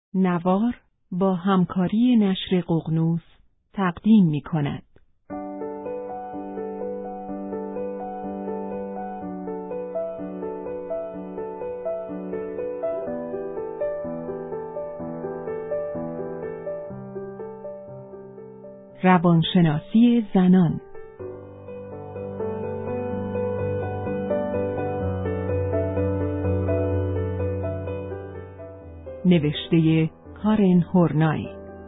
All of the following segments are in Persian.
نوار با همکاری نشر ققنوس تقدیم می‌کند. روانشناسی زنان. نوشته کارن هورنای.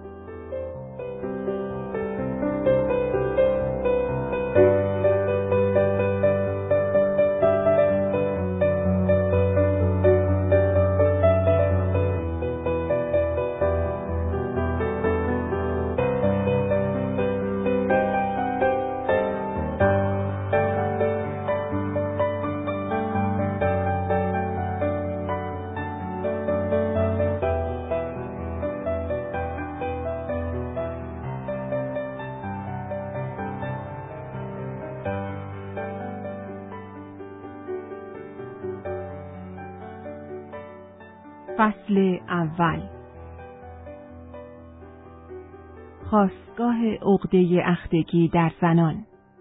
فصل اول. خاستگاه عقده اختگی در زنان.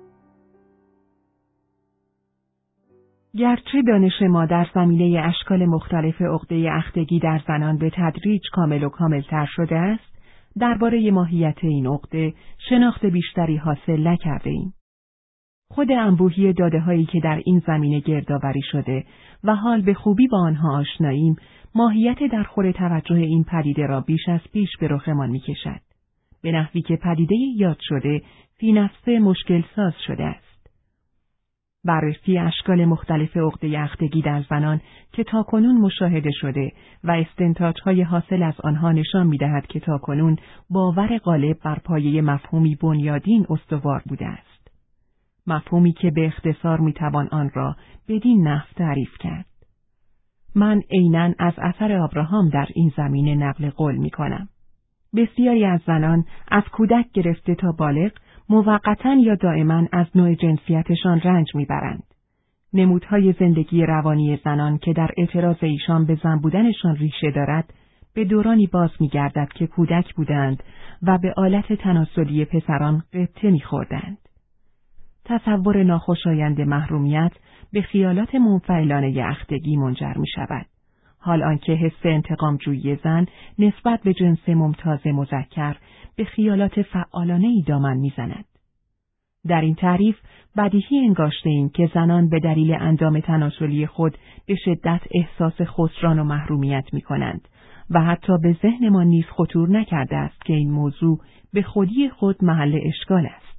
گرچه دانش ما در زمینه اشکال مختلف عقده اختگی در زنان به تدریج کامل و کاملتر شده است، درباره ماهیت این عقده شناخت بیشتری حاصل نکرده ایم. خود انبوهی داده‌هایی که در این زمینه گردآوری شده و حال به خوبی با آنها آشناییم، ماهیت در خور توجه این پدیده را بیش از پیش به رخمان می‌کشد، به نحوی که پدیده یاد شده فی نفسه مشکل ساز شده است. بررسی اشکال مختلف عقده اختگی در زنان که تاکنون مشاهده شده و استنتاج‌های حاصل از آنها نشان می‌دهد که تاکنون باور غالب بر پایه مفهومی بنیادین استوار بوده است. مفهومی که به اختصار می‌توان آن را بدین نحو تعریف کرد. من عیناً از اثر آبراهام در این زمینه نقل قول می‌کنم. بسیاری از زنان از کودک گرفته تا بالغ موقتاً یا دائماً از نوع جنسیتشان رنج می‌برند. نمودهای زندگی روانی زنان که در اعتراض ایشان به زن بودنشان ریشه دارد، به دورانی باز می‌گردد که کودک بودند و به آلت تناسلی پسران غبطه می‌خوردند. تصور ناخوشایند محرومیت به خیالات منفعلانه اختگی منجر می شود. حال آنکه حس انتقام جویی زن نسبت به جنس ممتاز مذکر به خیالات فعالانه‌ای دامن می زند. در این تعریف بدیهی انگاشته ایم که زنان به دلیل اندام تناسلی خود به شدت احساس خسران و محرومیت می کنند و حتی به ذهنمان نیز خطور نکرده است که این موضوع به خودی خود محل اشکال است.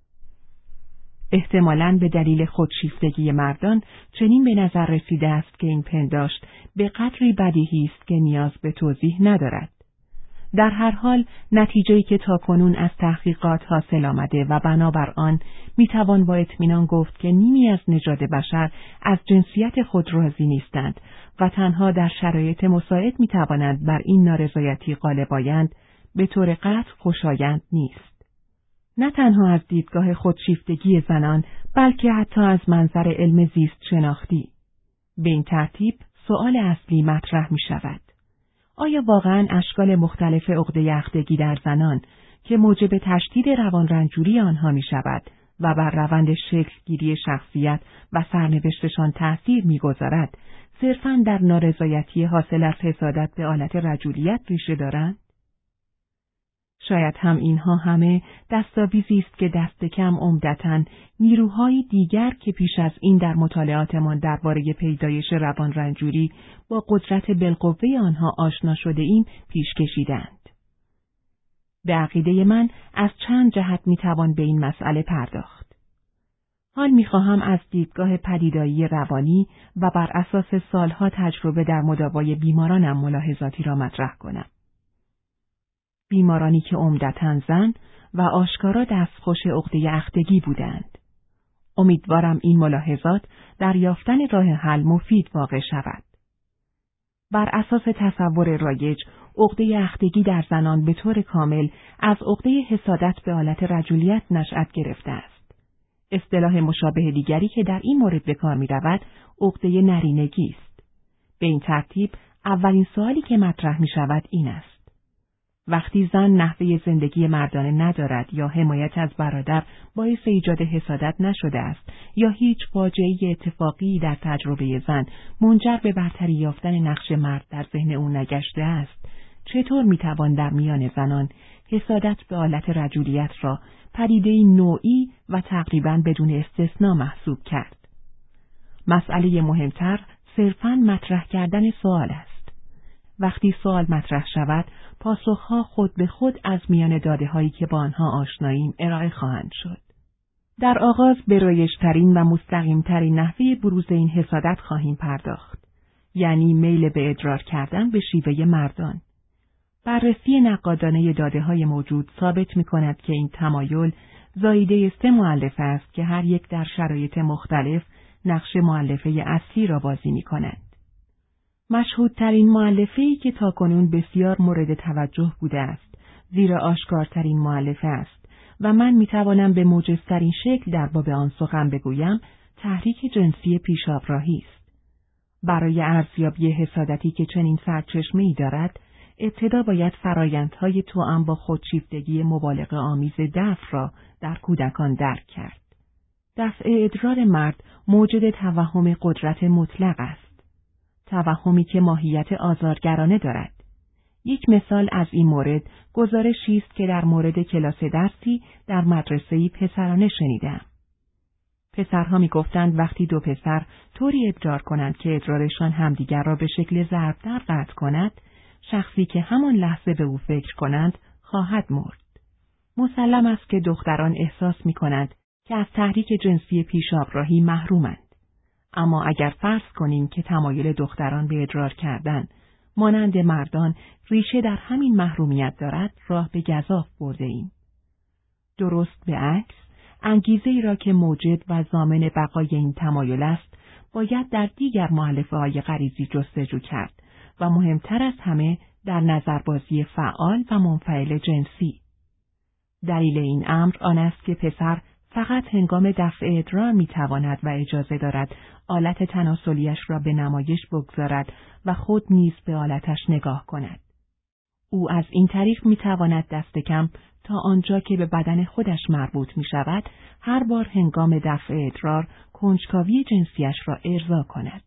احتمالاً به دلیل خودشیفتگی مردان چنین به نظر رسیده است که این پنداشت به قدری بدیهی است که نیاز به توضیح ندارد. در هر حال نتیجه‌ای که تاکنون از تحقیقات حاصل آمده و بنابر آن میتوان با اطمینان گفت که نیمی از نژاد بشر از جنسیت خود راضی نیستند و تنها در شرایط مساعد میتوانند بر این نارضایتی غالب آیند، به طور قطع خوشایند نیست. نه تنها از دیدگاه خودشیفتگی زنان، بلکه حتی از منظر علم زیست شناختی. به این ترتیب سؤال اصلی مطرح می شود: آیا واقعاً اشکال مختلف عقده اختگی در زنان که موجب تشدید روان رنجوری آنها می شود و بر روند شکلگیری شخصیت و سرنوشتشان تأثیر می گذارد، صرفاً در نارضایتی حاصل از حسادت به آلت رجولیت ریشه دارند؟ شاید هم اینها همه دستاویزی است که دست کم عمدتاً نیروهای دیگر که پیش از این در مطالعاتمان درباره پیدایش روان رنجوری با قدرت بالقوه آنها آشنا شده ایم پیش کشیدند. به عقیده من از چند جهت میتوان به این مسئله پرداخت. حال میخواهم از دیدگاه پدیدایی روانی و بر اساس سالها تجربه در مداوای بیمارانم ملاحظاتی را مطرح کنم. بیمارانی که عمدتاً زن و آشکارا دستخوش عقده اختگی بودند. امیدوارم این ملاحظات در یافتن راه حل مفید واقع شود. بر اساس تصور رایج، عقده اختگی در زنان به طور کامل از عقده حسادت به آلت رجولیت نشأت گرفته است. اصطلاح مشابه دیگری که در این مورد به کار می رود، عقده نرینگی است. به این ترتیب، اولین سوالی که مطرح می شود این است: وقتی زن نحوه زندگی مردانه ندارد یا حمایت از برادر باعث ایجاد حسادت نشده است یا هیچ فاجعه اتفاقی در تجربه زن منجر به برتری یافتن نقش مرد در ذهن او نگشته است، چطور میتوان در میان زنان حسادت به آلت رجولیت را پدیده‌ای نوعی و تقریباً بدون استثناء محسوب کرد؟ مسئله مهمتر صرفاً مطرح کردن سوال است. وقتی سوال مطرح شود، پاسخها خود به خود از میان داده‌هایی که با آنها آشناییم ارائه خواهند شد. در آغاز به رایج‌ترین و مستقیم‌ترین نحوه بروز این حسادت خواهیم پرداخت، یعنی میل به ادرار کردن به شیوه مردان. بررسی نقادانه داده‌های موجود ثابت می‌کند که این تمایل زاییده 3 مؤلفه است که هر یک در شرایط مختلف نقش مؤلفه اصلی را بازی می‌کنند. مشهودترین مؤلفه‌ای که تاکنون بسیار مورد توجه بوده است، زیرا آشکارترین مؤلفه است و من میتوانم به موجزترین شکل در باب آن سخن بگویم، تحریک جنسی پیش‌آبراهی است. برای ارزیابی حسادتی که چنین سرچشمه‌ای دارد، ابتدا باید فرایندهای توأم با خودشیفتگی مبالغه آمیز دفع را در کودکان درک کرد. دفع ادرار مرد موجد توهم قدرت مطلق است. توهمی که ماهیت آزارگرانه دارد. یک مثال از این مورد گزارشی است که در مورد کلاس درسی در مدرسه‌ای پسرانه شنیدم. پسرها می‌گفتند وقتی 2 پسر طوری ادرار کنند که ادرارشان همدیگر را به شکل ضرب‌در قطع کند، شخصی که همان لحظه به او فکر کنند خواهد مرد. مسلم است که دختران احساس می‌کنند که از تحریک جنسی پیش‌آبراهی محرومند. اما اگر فرض کنیم که تمایل دختران به ادرار کردن مانند مردان ریشه در همین محرومیت دارد، راه به گزاف برده ایم. درست به عکس، انگیزه‌ای را که موجد و ضامن بقای این تمایل است، باید در دیگر مؤلفه‌های غریزی جستجو کرد و مهمتر از همه در نظربازی فعال و منفعل جنسی. دلیل این امر آن است که پسر فقط هنگام دفع ادرار میتواند و اجازه دارد آلت تناسلیش را به نمایش بگذارد و خود نیز به آلتش نگاه کند. او از این طریق میتواند دست کم تا آنجا که به بدن خودش مربوط میشود، هر بار هنگام دفع ادرار کنجکاوی جنسیش را ارضا کند.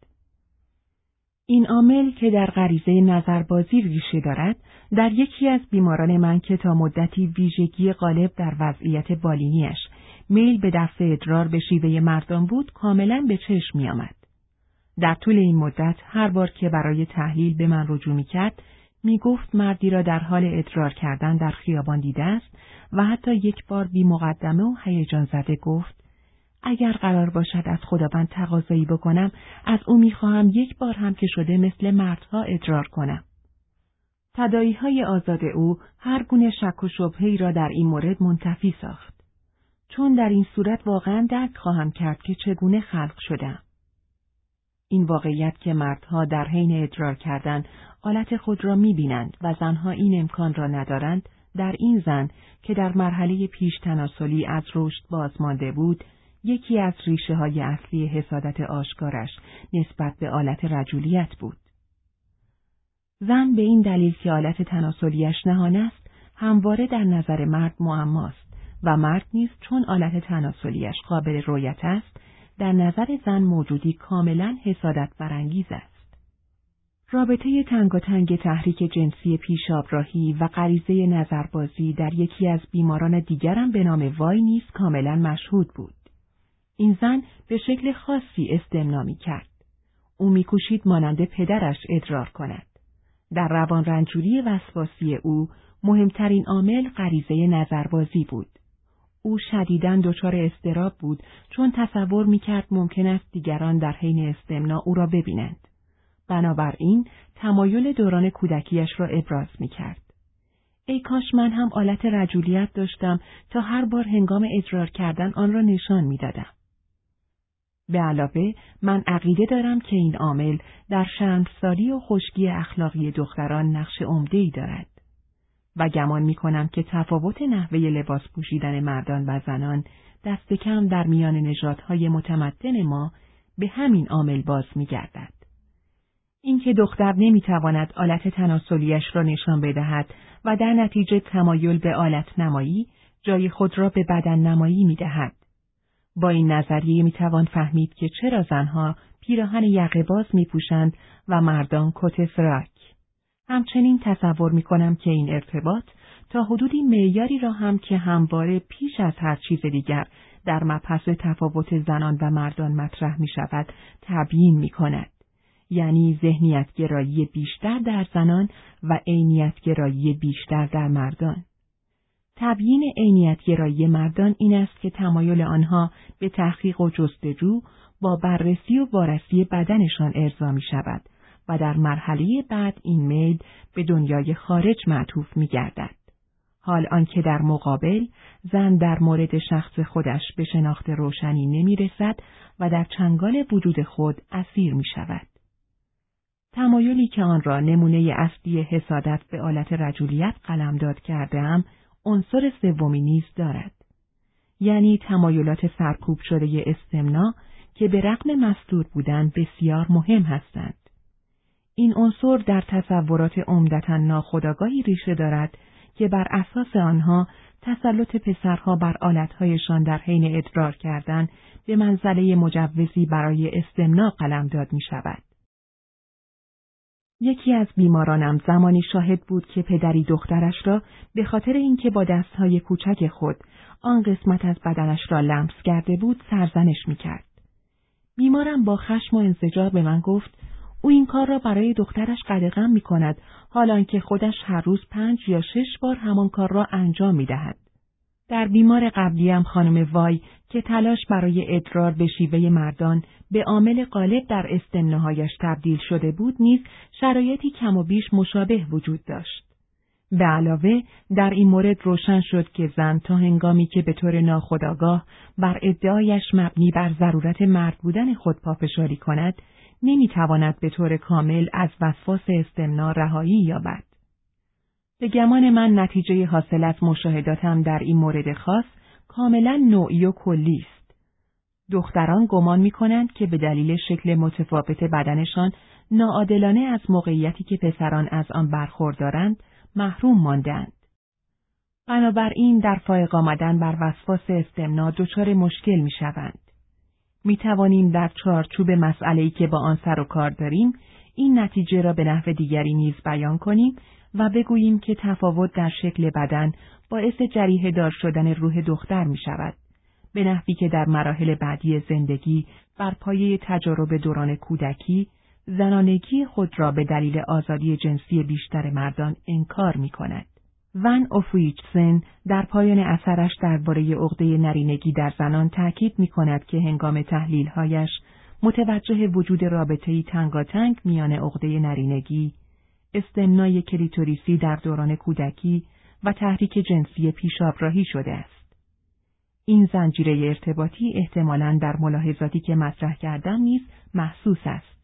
این عامل که در غریزه نظربازی ریشه دارد، در یکی از بیماران من که تا مدتی ویژگی غالب در وضعیت بالینیش میل به دفع ادرار به شیوه مردان بود، کاملاً به چشم می آمد. در طول این مدت هر بار که برای تحلیل به من رجوع می کرد، می گفت مردی را در حال ادرار کردن در خیابان دیده است و حتی یک بار بی مقدمه و هیجان زده گفت: اگر قرار باشد از خداوند تقاضایی بکنم، از او می خواهم یک بار هم که شده مثل مردها ادرار کنم. تداعی‌های آزاد او هر گونه شک و شبهه‌ای را در این مورد منتفی ساخت. چون در این صورت واقعاً درک خواهم کرد که چگونه خلق شدم. این واقعیت که مردها در حین ادرار کردن آلت خود را می‌بینند و زنها این امکان را ندارند، در این زن که در مرحله پیش تناسلی از رشد بازمانده بود، یکی از ریشه‌های اصلی حسادت آشکارش نسبت به آلت رجولیت بود. زن به این دلیل که آلت تناسلیش نهان است، همواره در نظر مرد معماست و مرد نیز چون آلت تناسلیش قابل رؤیت است، در نظر زن موجودی کاملاً حسادت برانگیز است. رابطه تنگاتنگ تحریک جنسی پیش‌آبراهی و غریزه نظربازی در یکی از بیماران دیگرم به نام وای نیز کاملاً مشهود بود. این زن به شکل خاصی استمنا می‌کرد. او می‌کوشید مانند پدرش ادرار کند. در روان رنجوری وسواسی او مهمترین عامل غریزه نظربازی بود. او شدیداً دچار اضطراب بود چون تصور می‌کرد ممکن است دیگران در حین استمناء او را ببینند. بنابراین تمایل دوران کودکیش را ابراز می‌کرد. ای کاش من هم آلت رجولیت داشتم تا هر بار هنگام ادرار کردن آن را نشان می‌دادم. به علاوه من عقیده دارم که این عامل در شرمساری و خشکی اخلاقی دختران نقش عمده‌ای دارد و گمان می‌کنم که تفاوت نحوه لباس پوشیدن مردان و زنان دست کم در میان نژادهای متمدن ما به همین عامل باز می‌گردد. اینکه دختر نمیتواند آلت تناسلیش را نشان بدهد و در نتیجه تمایل به آلت نمایی جای خود را به بدن نمایی میدهد. با این نظریه میتوان فهمید که چرا زنها پیراهن یقه باز میپوشند و مردان کت فراک. همچنین تصور میکنم که این ارتباط تا حدودی معیاری را هم که همواره پیش از هر چیز دیگر در مبحث تفاوت زنان و مردان مطرح میشود تبیین میکند. یعنی ذهنیت‌گرایی بیشتر در زنان و عینیت‌گرایی بیشتر در مردان. تبیین عینیت‌گرایی مردان این است که تمایل آنها به تحقیق و جستجو با بررسی و وارسی بدنشان ارضا می شود و در مرحله بعد این میل به دنیای خارج معطوف می گردد. حال آنکه در مقابل زن در مورد شخص خودش به شناخت روشنی نمی رسد و در چنگال وجود خود اسیر می شود. تمایلی که آن را نمونه اصلی حسادت به آلت رجولیت قلمداد کرده‌ام، عنصر سومی نیز دارد. یعنی تمایلات سرکوب شده استمناء که به رغم مستور بودن بسیار مهم هستند. این عنصر در تصورات عمدتاً ناخودآگاهی ریشه دارد که بر اساس آنها تسلط پسرها بر آلتهایشان در حین ادرار کردن به منزله مجوزی برای استمناء قلمداد می شود. یکی از بیمارانم زمانی شاهد بود که پدری دخترش را به خاطر اینکه با دستهای کوچک خود آن قسمت از بدنش را لمس کرده بود سرزنش می‌کرد. بیمارم با خشم و انزجار به من گفت او این کار را برای دخترش قدغن می‌کند، حالانکه خودش هر روز 5 یا 6 بار همان کار را انجام می‌دهد. در بیمار قبلیم خانم وای که تلاش برای ادرار به شیوه مردان به عامل غالب در استمناهایش تبدیل شده بود نیز شرایطی کم و بیش مشابه وجود داشت. به علاوه در این مورد روشن شد که زن تا هنگامی که به طور ناخودآگاه بر ادعایش مبنی بر ضرورت مرد بودن خود پافشاری کند، نمیتواند به طور کامل از وسواس استمناء رهایی یابد. به گمان من نتیجه حاصل از مشاهداتم در این مورد خاص کاملا نوعی و کلی است. دختران گمان می‌کنند که به دلیل شکل متفاوت بدنشان ناعادلانه از موقعیتی که پسران از آن برخوردارند محروم ماندند. بنابراین در فائق آمدن بر وسواس استمناء دچار مشکل می‌شوند. می‌توانیم در چارچوب مسئله‌ای که با آن سر و کار داریم این نتیجه را به نحو دیگری نیز بیان کنیم و بگوییم که تفاوت در شکل بدن باعث جریحه دار شدن روح دختر می شود، به نحوی که در مراحل بعدی زندگی بر پایه تجارب دوران کودکی، زنانگی خود را به دلیل آزادی جنسی بیشتر مردان انکار می کند. ون اوفویچسن در پایان اثرش درباره عقده نرینگی در زنان تأکید می کند که هنگام تحلیل‌هایش متوجه وجود رابطه‌ای تنگاتنگ میان عقده نرینگی، استمنای کلیتوریسی در دوران کودکی و تحریک جنسی پیشابراهی شده است. این زنجیره ارتباطی احتمالاً در ملاحظاتی که مطرح کردم نیز محسوس است.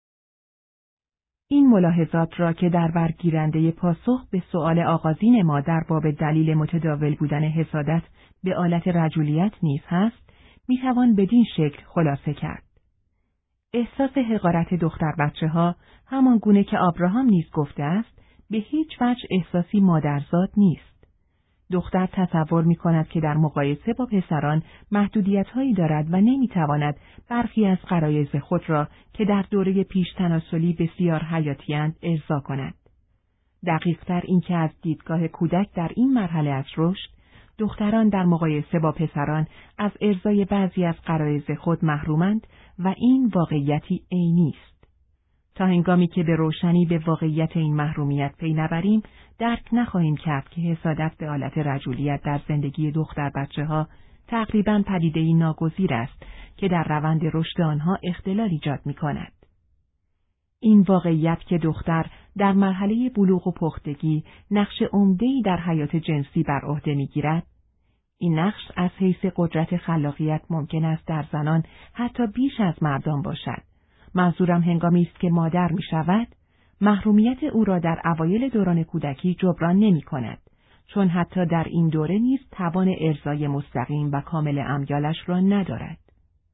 این ملاحظات را که در برگیرنده پاسخ به سؤال آغازین ما در باب دلیل متداول بودن حسادت به آلت رجولیت نیز هست، میتوان بدین شکل خلاصه کرد. احساس حقارت دختر بچه‌ها همان گونه که آبراهام نیز گفته است، به هیچ وجه احساسی مادرزاد نیست. دختر تصور می‌کند که در مقایسه با پسران محدودیت‌هایی دارد و نمی‌تواند برخی از غرایز خود را که در دوره پیش تناسلی بسیار حیاتی‌اند ارضا کند. دقیق‌تر اینکه از دیدگاه کودک در این مرحله از رشد، دختران در مقایسه با پسران از ارضای بعضی از غرایز خود محرومند و این واقعیتی عینی است. تا هنگامی که به روشنی به واقعیت این محرومیت پی نبریم، درک نخواهیم کرد که حسادت به آلت رجولیت در زندگی دختر بچه‌ها تقریباً پدیده‌ای ناگزیر است که در روند رشد آنها اختلال ایجاد می‌کند. این واقعیت که دختر در مرحله بلوغ و پختگی نقش عمده‌ای در حیات جنسی بر عهده می‌گیرد، این نقش از حیث قدرت خلاقیت ممکن است در زنان حتی بیش از مردان باشد. منظورم هنگامی است که مادر می‌شود، محرومیت او را در اوایل دوران کودکی جبران نمی‌کند، چون حتی در این دوره نیز توان ارضای مستقیم و کامل امیالش را ندارد.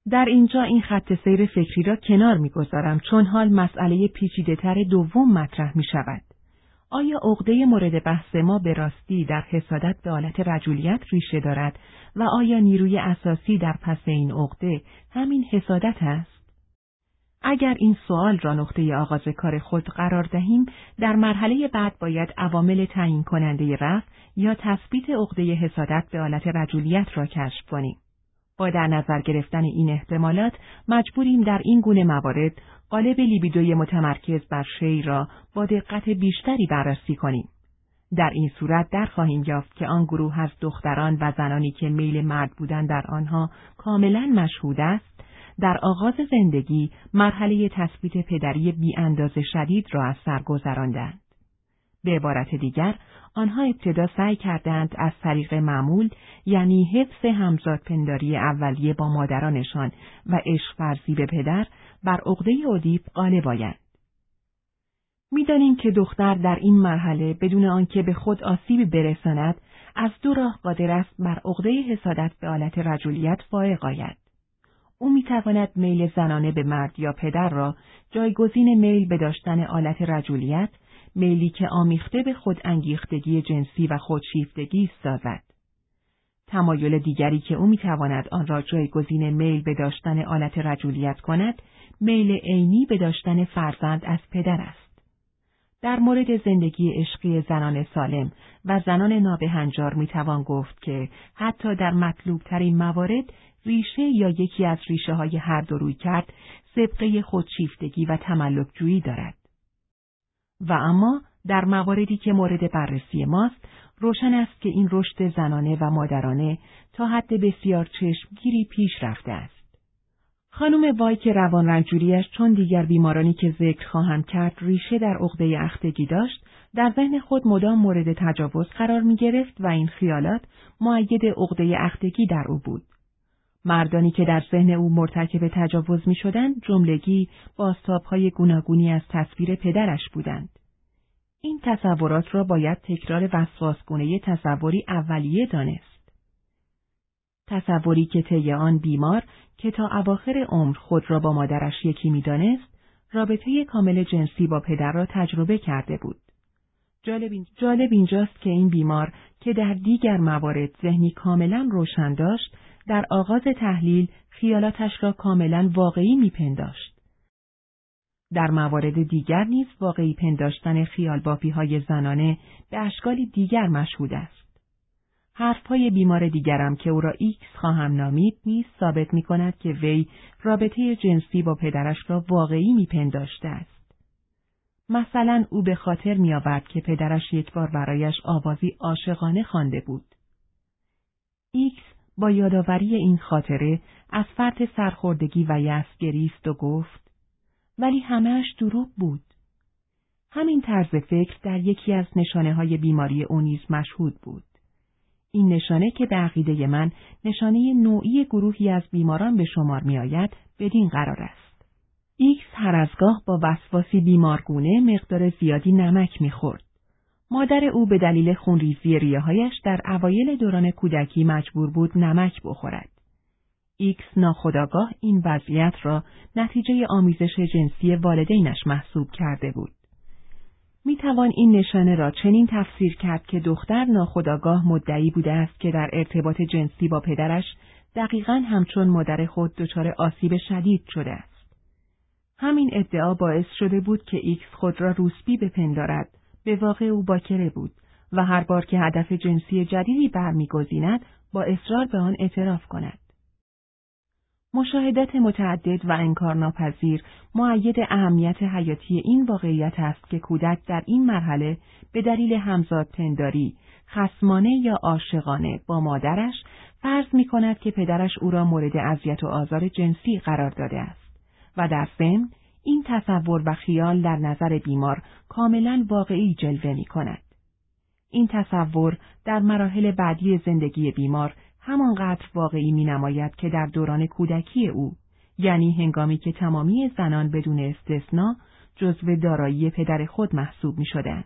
در اینجا این خط سیر فکری را کنار می‌گذارم چون حال مسئله پیچیده‌تر دوم مطرح می‌شود. آیا عقده مورد بحث ما به راستی در حسادت به آلت رجولیت ریشه دارد و آیا نیروی اساسی در پس این عقده همین حسادت است؟ اگر این سوال را نقطه آغاز کار خود قرار دهیم، در مرحله بعد باید عوامل تعیین کننده رفع یا تثبیت عقده حسادت به آلت رجولیت را کشف کنیم. با در نظر گرفتن این احتمالات، مجبوریم در این گونه موارد قالب لیبیدوی متمرکز بر شی را با دقت بیشتری بررسی کنیم. در این صورت در خواهیم یافت که آن گروه از دختران و زنانی که میل مرد بودن در آنها کاملا مشهود است، در آغاز زندگی مرحله تثبیت پدری بی اندازه شدید را از سر گذراندند. به عبارت دیگر، آنها ابتدا سعی کردند از طریق معمول، یعنی حفظ همزادپنداری اولیه با مادرانشان و عشق ورزی به پدر، بر عقده اودیپ غالب آیند. می‌دانیم که دختر در این مرحله بدون آنکه به خود آسیبی برساند، از دو راه قادر است بر عقده حسادت به آلت رجولیت فائق آید. او می‌تواند میل زنانه به مرد یا پدر را جایگزین میل به داشتن آلت رجولیت، میلی که آمیخته به خود انگیختگی جنسی و خودشیفتگی سازد. تمایل دیگری که او می‌تواند آن را جایگزین میل به داشتن آلت رجولیت کند، میل عینی به داشتن فرزند از پدر است. در مورد زندگی عشقی زنان سالم و زنان نابهنجار می‌توان گفت که حتی در مطلوب‌ترین موارد ریشه یا یکی از ریشه‌های هر دو رویکرد سابقه خودشیفتگی و تملک‌جویی دارد. و اما در مواردی که مورد بررسی ماست، روشن است که این رشد زنانه و مادرانه تا حد بسیار چشمگیری پیش رفته است. خانم وای که روان رنجوریش چون دیگر بیمارانی که ذکر خواهم کرد ریشه در عقده اختگی داشت، در ذهن خود مدام مورد تجاوز قرار می گرفت و این خیالات مؤید عقده اختگی در او بود. مردانی که در ذهن او مرتکب تجاوز می شدند، جملگی بازتاب‌های گوناگونی از تصویر پدرش بودند. این تصورات را باید تکرار وسواسگونه تصوری اولیه دانست. تصوری که طی آن بیمار که تا اواخر عمر خود را با مادرش یکی می دانست، رابطه کامل جنسی با پدر را تجربه کرده بود. جالب اینجاست که این بیمار که در دیگر موارد ذهنی کاملا روشن داشت، در آغاز تحلیل خیالاتش را کاملا واقعی میپنداشت. در موارد دیگر نیز واقعی پنداشتن خیالبافی‌های زنانه به اشکالی دیگر مشهود است. حرفهای بیمار دیگرم که او را ایکس خواهم نامید نیز ثابت می‌کند که وی رابطه جنسی با پدرش را واقعی میپنداشته است. مثلا او به خاطر می‌آورد که پدرش یک بار برایش آوازی عاشقانه خوانده بود. ایکس با یادآوری این خاطره از فرط سرخوردگی و یأس گریست و گفت: ولی همه‌اش دروغ بود. همین طرز فکر در یکی از نشانه‌های بیماری او نیز مشهود بود. این نشانه که به عقیده من نشانه نوعی گروهی از بیماران به شمار می‌آید، بدین قرار است. ایکس هر از گاه با وسواسی بیمارگونه مقدار زیادی نمک می‌خورد. مادر او به دلیل خونریزی ریه‌هایش در اوایل دوران کودکی مجبور بود نمک بخورد. ایکس ناخودآگاه این وضعیت را نتیجه آمیزش جنسی والدینش محسوب کرده بود. میتوان این نشانه را چنین تفسیر کرد که دختر ناخودآگاه مدعی بوده است که در ارتباط جنسی با پدرش دقیقاً همچون مادر خود دچار آسیب شدید شده است. همین ادعا باعث شده بود که ایکس خود را روسبی بپندارد. به واقع او باکره بود و هر بار که هدف جنسی جدیدی برمی‌گزیند با اصرار به آن اعتراف کند. مشاهدات متعدد و انکارناپذیر مؤید اهمیت حیاتی این واقعیت است که کودک در این مرحله به دلیل همزادپنداری، خصمانه یا عاشقانه با مادرش فرض می‌کند که پدرش او را مورد اذیت و آزار جنسی قرار داده است و در ضمن این تصور و خیال در نظر بیمار کاملا واقعی جلوه می‌کند. این تصور در مراحل بعدی زندگی بیمار همانقدر واقعی می‌نماید که در دوران کودکی او، یعنی هنگامی که تمامی زنان بدون استثناء جزو دارایی پدر خود محسوب می‌شدند.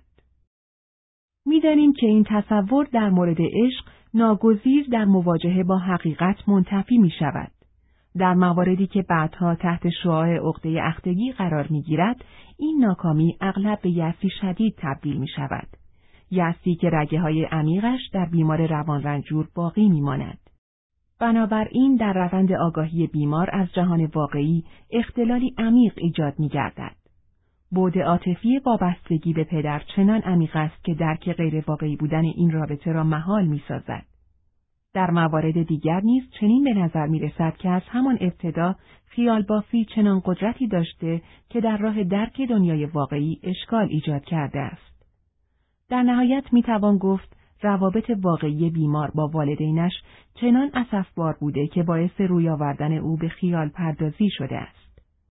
می‌دانیم که این تصور در مورد عشق ناگزیر در مواجهه با حقیقت منتفی می‌شود. در مواردی که بعدها تحت شعاع عقده اختگی قرار می‌گیرد، این ناکامی اغلب به یأسی شدید تبدیل می‌شود. یأسی که رگه‌های عمیقش در بیمار روانرنجور باقی می‌ماند. بنابراین در روند آگاهی بیمار از جهان واقعی اختلالی عمیق ایجاد می‌گردد. بعد عاطفی وابستگی به پدر چنان عمیق است که درک غیر واقعی بودن این رابطه را محال می‌سازد. در موارد دیگر نیز چنین به نظر می‌رسد که از همان ابتدا خیال بافی چنان قدرتی داشته که در راه درک دنیای واقعی اشکال ایجاد کرده است. در نهایت می‌توان گفت روابط واقعی بیمار با والدینش چنان اسفبار بوده که باعث روی آوردن او به خیال پردازی شده است.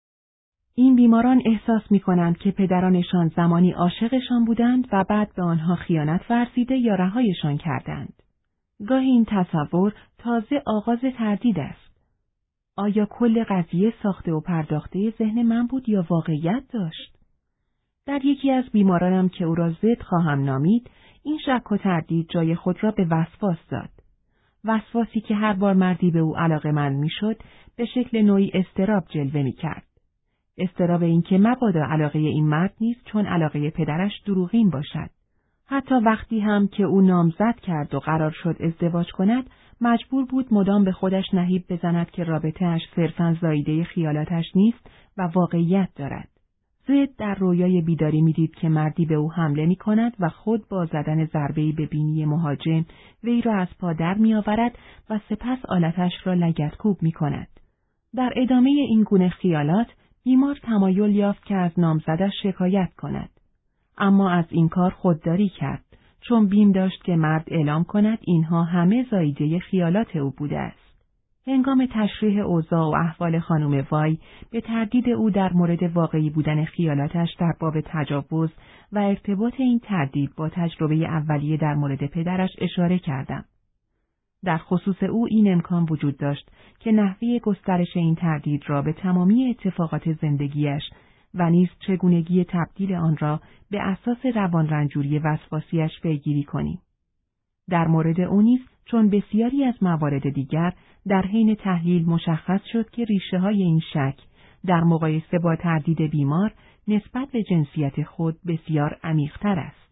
این بیماران احساس می‌کنند که پدرانشان زمانی عاشقشان بودند و بعد به آنها خیانت ورزیده یا رهایشان کردند. گاهی این تصور تازه آغاز تردید است. آیا کل قضیه ساخته و پرداخته ذهن من بود یا واقعیت داشت؟ در یکی از بیمارانم که او را ضد خواهم نامید، این شک و تردید جای خود را به وسواس داد. وسواسی که هر بار مردی به او علاقه‌مند می‌شد، به شکل نوعی اضطراب جلوه می‌کرد. اضطراب این که مبادا علاقه این مرد نیست چون علاقه پدرش دروغین باشد. حتی وقتی هم که او نامزد کرد و قرار شد ازدواج کند، مجبور بود مدام به خودش نهیب بزند که رابطه‌اش صرفاً زاییده خیالاتش نیست و واقعیت دارد. زید در رویای بیداری می‌دید که مردی به او حمله می‌کند و خود با زدن ضربه‌ای به بینی مهاجم وی را از پا در می‌آورد و سپس آلتش را لگدکوب می‌کند. در ادامه این گونه خیالات بیمار تمایل یافت که از نامزدش شکایت کند. اما از این کار خودداری کرد، چون بیم داشت که مرد اعلام کند اینها همه زاییده خیالات او بوده است. هنگام تشریح اوضاع و احوال خانم وای به تردید او در مورد واقعی بودن خیالاتش در باب تجاوز و ارتباط این تردید با تجربه اولیه در مورد پدرش اشاره کردم. در خصوص او این امکان وجود داشت که نحوه گسترش این تردید را به تمامی اتفاقات زندگیش و نیز چگونگی تبدیل آن را به اساس روانرنجوری وسواسیش پیگیری کنیم. در مورد او نیز چون بسیاری از موارد دیگر در حین تحلیل مشخص شد که ریشه‌های این شک در مقایسه با تردید بیمار نسبت به جنسیت خود بسیار عمیق‌تر است.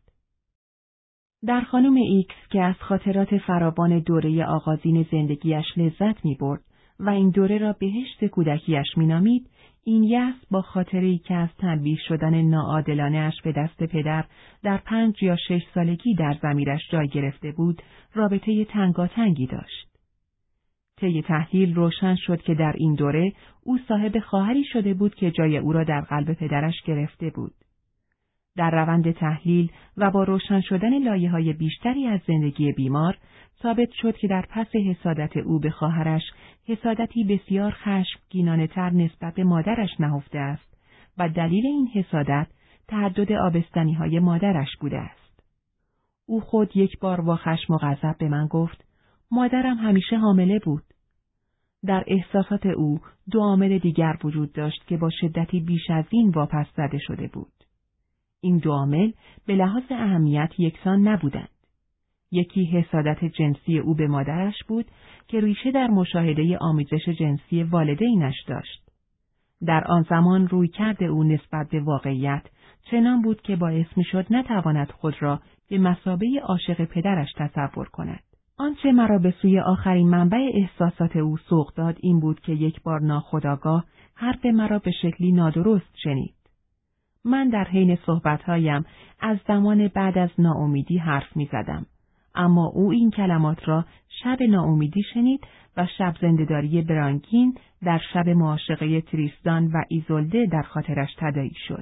در خانم ایکس که از خاطرات فراوان دوره آغازین زندگیش لذت می‌برد و این دوره را بهشت کودکیش می‌نامید، این یأس با خاطره‌ای که از تنبیه شدن ناعادلانه‌اش به دست پدر در 5 یا 6 سالگی در ضمیرش جای گرفته بود، رابطه تنگاتنگی داشت. طی تحلیل روشن شد که در این دوره او صاحب خواهری شده بود که جای او را در قلب پدرش گرفته بود. در روند تحلیل و با روشن شدن لایه‌های بیشتری از زندگی بیمار، ثابت شد که در پس حسادت او به خواهرش حسادتی بسیار خشمگینانه‌تر نسبت به مادرش نهفته است و دلیل این حسادت تعدد آبستنی‌های مادرش بوده است. او خود یک بار با خشم و غضب به من گفت: مادرم همیشه حامله بود. در احساسات او 2 عامل دیگر وجود داشت که با شدتی بیش از این واپس زده شده بود. این 2 عامل به لحاظ اهمیت یکسان نبودند. یکی حسادت جنسی او به مادرش بود که ریشه در مشاهده آمیزش جنسی والدینش داشت. در آن زمان رویکرد او نسبت به واقعیت چنان بود که باعث می‌شد نتواند خود را به مثابه عاشق پدرش تصور کند. آنچه مرا به سوی آخرین منبع احساسات او سوق داد این بود که یک بار ناخودآگاه حرف مرا به شکلی نادرست شنید. من در حین صحبت‌هایم از زمان بعد از ناامیدی حرف می‌زدم، اما او این کلمات را شب ناامیدی شنید و شب زنده‌داری برانکین در شب معاشقه تریستان و ایزولده در خاطرش تداعی شد.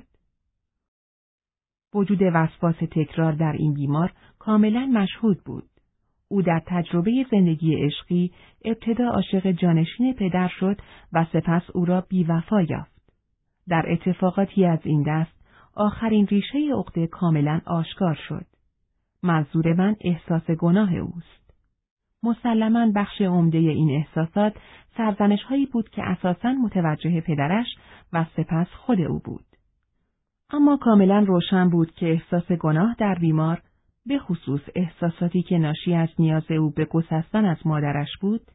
وجود وسواس تکرار در این بیمار کاملاً مشهود بود. او در تجربه زندگی عشقی ابتدا عاشق جانشین پدر شد و سپس او را بی‌وفا یافت. در اتفاقاتی از این دست آخرین ریشه عقده کاملاً آشکار شد. منظور من احساس گناه اوست. مسلماً بخش عمده این احساسات سرزنش‌هایی بود که اساساً متوجه پدرش و سپس خود او بود. اما کاملاً روشن بود که احساس گناه در بیمار، به خصوص احساساتی که ناشی از نیاز او به گسستن از مادرش بود،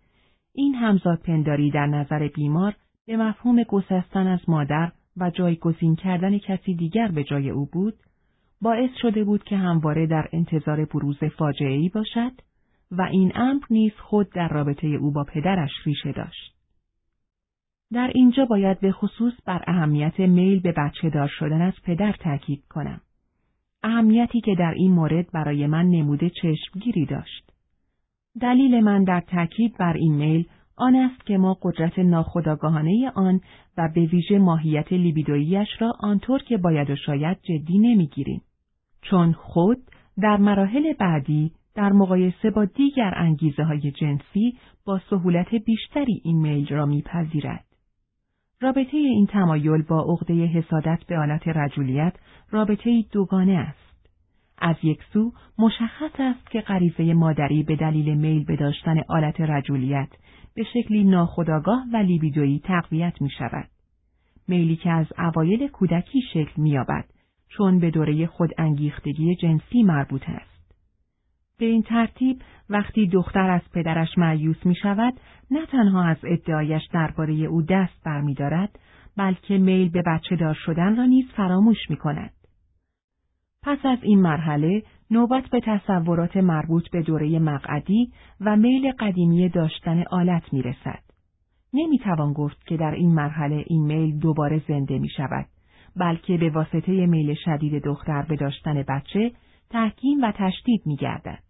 این همزادپنداری در نظر بیمار به مفهوم گسستن از مادر و جایگزین کردن کسی دیگر به جای او بود، باعث شده بود که همواره در انتظار بروز فاجعه‌ای باشد و این امر نیز خود در رابطه او با پدرش ریشه داشت. در اینجا باید به خصوص بر اهمیت میل به بچه دار شدن از پدر تاکید کنم. اهمیتی که در این مورد برای من نموده چشمگیری داشت. دلیل من در تاکید بر این میل آن است که ما قدرت ناخودآگاهانه آن و به ویژه ماهیت لیبیدویی‌اش را آنطور که باید و شاید جدی نمیگیریم. چون خود در مراحل بعدی در مقایسه با دیگر انگیزه‌های جنسی با سهولت بیشتری این میل را میپذیرد. رابطه این تمایل با عقده حسادت به آلت رجولیت رابطه دوگانه است. از یک سو مشخص است که غریزه مادری به دلیل میل به داشتن آلت رجولیت به شکلی ناخودآگاه و لیبیدویی تقویت می شود. میلی که از اوایل کودکی شکل می یابد چون به دوره خودانگیختگی جنسی مربوط است. به این ترتیب وقتی دختر از پدرش مایوس می شود، نه تنها از ادعایش درباره او دست برمی دارد، بلکه میل به بچه دار شدن را نیز فراموش می کند. پس از این مرحله، نوبت به تصورات مربوط به دوره مقعدی و میل قدیمی داشتن آلت می رسد. نمی توان گفت که در این مرحله این میل دوباره زنده می شود، بلکه به واسطه میل شدید دختر به داشتن بچه، تحکیم و تشدید می گردد.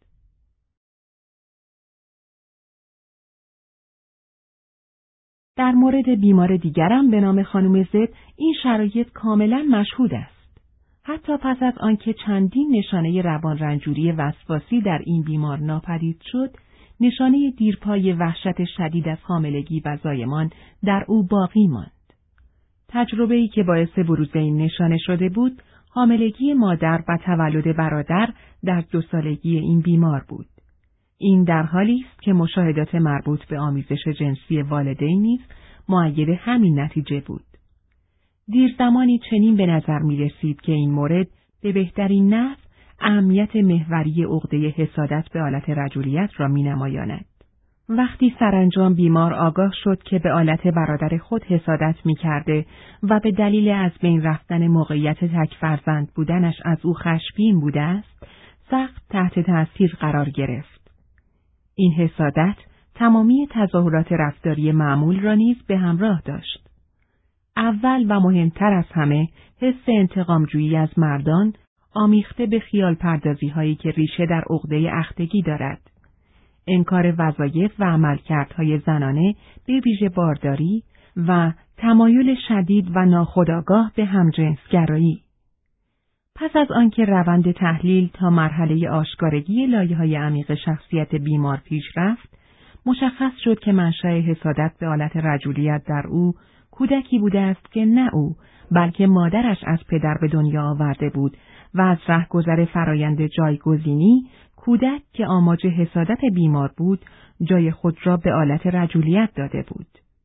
در مورد بیمار دیگرم به نام خانم زد این شرایط کاملا مشهود است. حتی پس از آنکه چندین نشانه روان رنجوری وسواسی در این بیمار ناپدید شد، نشانه دیرپای وحشت شدید از حاملگی و زایمان در او باقی ماند. تجربه‌ای که باعث بروز این نشانه شده بود، حاملگی مادر و تولد برادر در 2 سالگی این بیمار بود. این در حالی است که مشاهدات مربوط به آمیزش جنسی والدین نیز مؤید همین نتیجه بود. دیر زمانی چنین به نظر می رسید که این مورد به بهترین نحو اهمیت محوری عقده حسادت به آلت رجولیت را می نمایاند. وقتی سرانجام بیمار آگاه شد که به آلت برادر خود حسادت می کرده و به دلیل از بین رفتن موقعیت تک فرزند بودنش از او خشمگین بوده است، سخت تحت تأثیر قرار گرفت. این حسادت تمامی تظاهرات رفتاری معمول را نیز به همراه داشت. اول و مهمتر از همه حس انتقامجویی از مردان آمیخته به خیال پردازی هایی که ریشه در عقده اختگی دارد. انکار وظایف و عملکردهای زنانه به ویژه بارداری و تمایل شدید و ناخودآگاه به همجنسگرایی. پس از آنکه روند تحلیل تا مرحله آشکارگی لایه‌های عمیق شخصیت بیمار پیش رفت، مشخص شد که منشأ حسادت به آلت رجولیت در او کودکی بوده است که نه او، بلکه مادرش از پدر به دنیا آورده بود و از رهگذر فرایند جایگزینی، کودک که آماج حسادت بیمار بود، جای خود را به آلت رجولیت داده بود.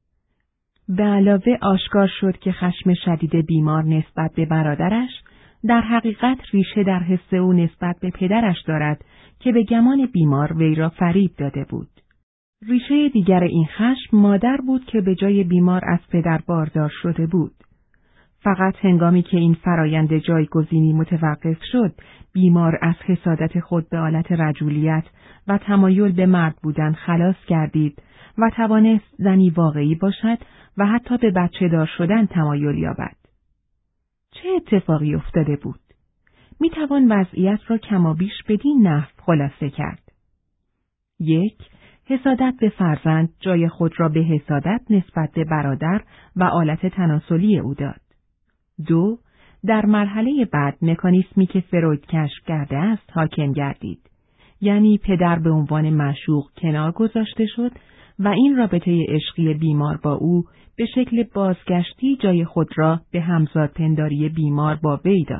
به علاوه آشکار شد که خشم شدید بیمار نسبت به برادرش در حقیقت ریشه در حس او نسبت به پدرش دارد که به گمان بیمار وی را فریب داده بود. ریشه دیگر این خشم مادر بود که به جای بیمار از پدر باردار شده بود. فقط هنگامی که این فرایند جایگزینی متوقف شد، بیمار از حسادت خود به آلت رجولیت و تمایل به مرد بودن خلاص گردید و توانست زنی واقعی باشد و حتی به بچه دار شدن تمایل یابد. چه اتفاقی افتاده بود؟ می توان وضعیت را کمابیش بدین نحو خلاصه کرد. 1. حسادت به فرزند جای خود را به حسادت نسبت به برادر و آلت تناسلی او داد. 2. در مرحله بعد مکانیسمی که فروید کشف کرده است حاکم گردید. یعنی پدر به عنوان معشوق کنار گذاشته شد و این رابطه عشقی بیمار با او به شکل بازگشتی جای خود را به همزادپنداری بیمار با وی داد.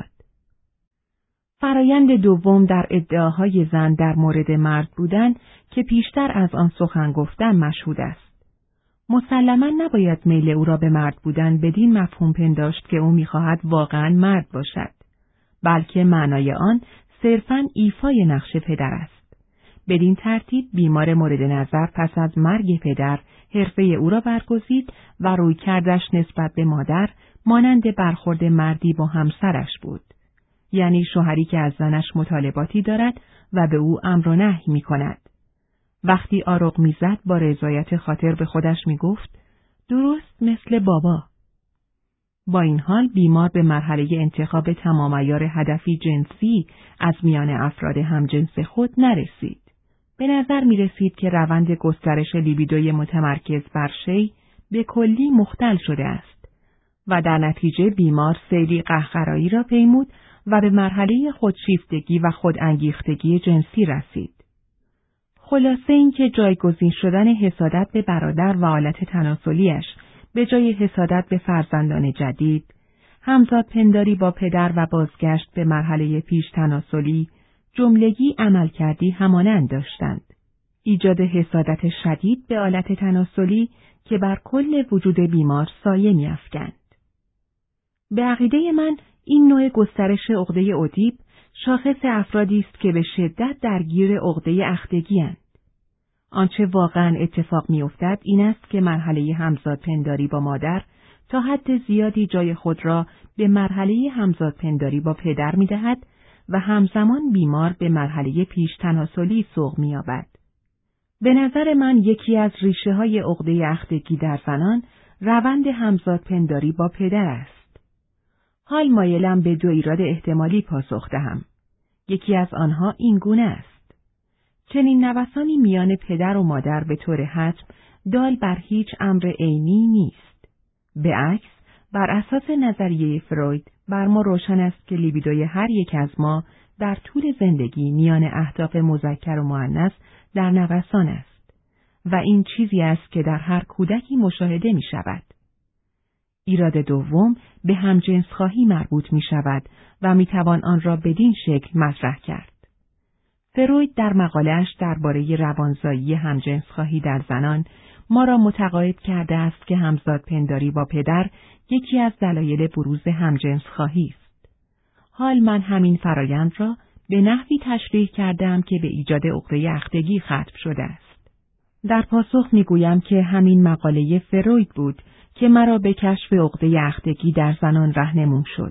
فرایند دوم در ادعاهای زن در مورد مرد بودن که پیشتر از آن سخن گفتم مشهود است. مسلماً نباید میل او را به مرد بودن بدین مفهوم پنداشت که او می‌خواهد واقعاً مرد باشد، بلکه معنای آن صرفاً ایفای نقش پدر است. بدین ترتیب بیمار مورد نظر پس از مرگ پدر حرفه او را برگزید و رویکردش نسبت به مادر مانند برخورد مردی با همسرش بود. یعنی شوهری که از زنش مطالباتی دارد و به او امر و نهی می کند. وقتی آروغ میزد با رضایت خاطر به خودش می گفت درست مثل بابا. با این حال بیمار به مرحله انتخاب تمام عیار هدفی جنسی از میان افراد همجنس خود نرسید. به نظر می رسید که روند گسترش لیبیدوی متمرکز بر شی به کلی مختل شده است و در نتیجه بیمار سیری قهقرایی را پیمود و به مرحله خودشیفتگی و خودانگیختگی جنسی رسید. خلاصه این که جایگزین شدن حسادت به برادر و آلت تناسلیش به جای حسادت به فرزندان جدید، همزاد پنداری با پدر و بازگشت به مرحله پیش تناسلی، جملگی عمل کردی همانند داشتند. ایجاد حسادت شدید به آلت تناسلی که بر کل وجود بیمار سایه می‌افکند. به عقیده من این نوع گسترش عقده ادیپ شاخص افرادی است که به شدت درگیر عقده اختگی‌اند. آنچه واقعا اتفاق می‌افتد این است که مرحله همزادپنداری با مادر تا حد زیادی جای خود را به مرحله همزادپنداری با پدر می‌دهد و همزمان بیمار به مرحله پیش تناسلی سوق می‌یابد. به نظر من یکی از ریشه‌های عقده اختگی در زنان روند همزادپنداری با پدر است. حال مایلم به دو ایراد احتمالی پاسخ دهم. یکی از آنها این گونه است: چنین نوسانی میان پدر و مادر به طور حتم دال بر هیچ امر عینی نیست. به عکس، بر اساس نظریه فروید بر ما روشن است که لیبیدوی هر یک از ما در طول زندگی میان اهداف مذکر و مؤنث در نوسان است و این چیزی است که در هر کودکی مشاهده می شود. ایراد دوم به همجنسخواهی مربوط می شود و می توان آن را بدین شکل مطرح کرد. فروید در مقاله‌اش درباره روانزایی همجنسخواهی در زنان ما را متقاعد کرده است که همزادپنداری با پدر یکی از دلایل بروز همجنسخواهی است. حال من همین فرایند را به نحوی تشریح کردم که به ایجاد عقده اختگی ختم شده است. در پاسخ میگویم که همین مقاله فروید بود که مرا به کشف عقده اختگی در زنان راهنمون شد.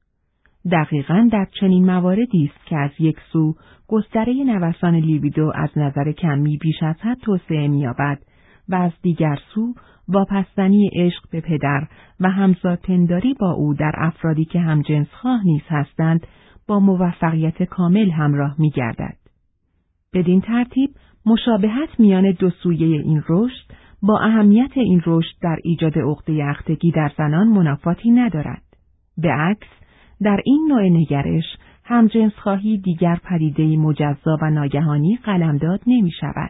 دقیقاً در چنین مواردی است که از یک سو گستره نوسان لیبیدو از نظر کمی بیش از حد توسعه می‌یابد و از دیگر سو واپسزنی عشق به پدر و همزادپنداری با او در افرادی که همجنسخواه نیز هستند با موفقیت کامل همراه می‌گردد. بدین ترتیب مشابهت میان دو سویه این رشد با اهمیت این رشد در ایجاد عقده اختگی در زنان منافاتی ندارد. به عکس، در این نوع نگرش همجنسخواهی دیگر پدیده‌ای مجزا و ناگهانی قلمداد نمی شود.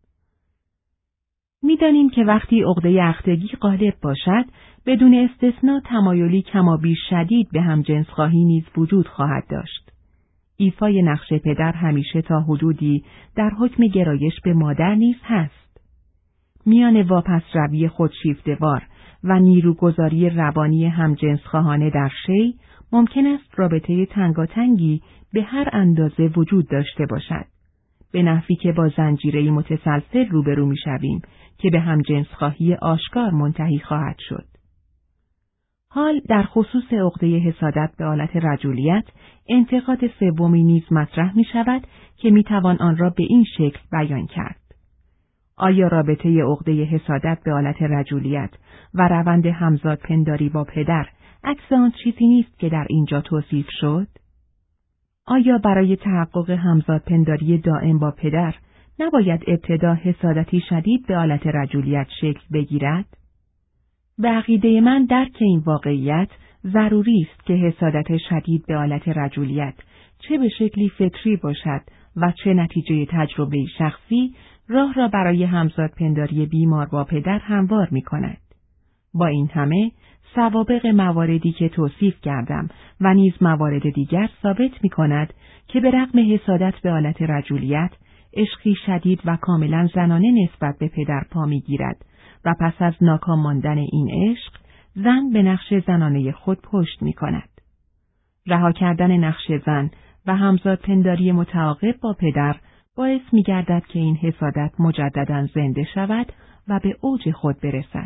می‌دانیم که وقتی عقده اختگی غالب باشد، بدون استثناء تمایلی کمابیش شدید به همجنسخواهی نیز وجود خواهد داشت. ایفای نقش پدر همیشه تا حدودی در حکم گرایش به مادر نیز هست. میان واپس روی خودشیفته‌وار و نیروگذاری روانی همجنسخواهانه در شی ممکن است رابطه تنگاتنگی به هر اندازه وجود داشته باشد، به نحوی که با زنجیره‌ای متسلسل روبرو می‌شویم که به همجنسخواهی آشکار منتهی خواهد شد. حال در خصوص عقده حسادت به آلت رجولیت، انتقاد سومی نیز مطرح می‌شود که می‌توان آن را به این شکل بیان کرد: آیا رابطه عقده حسادت به آلت رجولیت و روند همزادپنداری با پدر عکس آن چیزی نیست که در اینجا توصیف شد؟ آیا برای تحقق همزادپنداری دائم با پدر نباید ابتدا حسادتی شدید به آلت رجولیت شکل بگیرد؟ به عقیده من درک این واقعیت ضروری است که حسادت شدید به آلت رجولیت چه به شکلی فطری باشد و چه نتیجه تجربه شخصی راه را برای همزادپنداری بیمار با پدر هموار می کند. با این همه سوابق مواردی که توصیف کردم و نیز موارد دیگر ثابت می کند که به رغم حسادت به آلت رجولیت، عشقی شدید و کاملا زنانه نسبت به پدر پا می گیرد و پس از ناکام ماندن این عشق، زن به نقش زنانه خود پشت می کند. رها کردن نقش زن و همزادپنداری متعاقب با پدر باعث می‌گردد که این حسادت مجدداً زنده شود و به اوج خود برسد.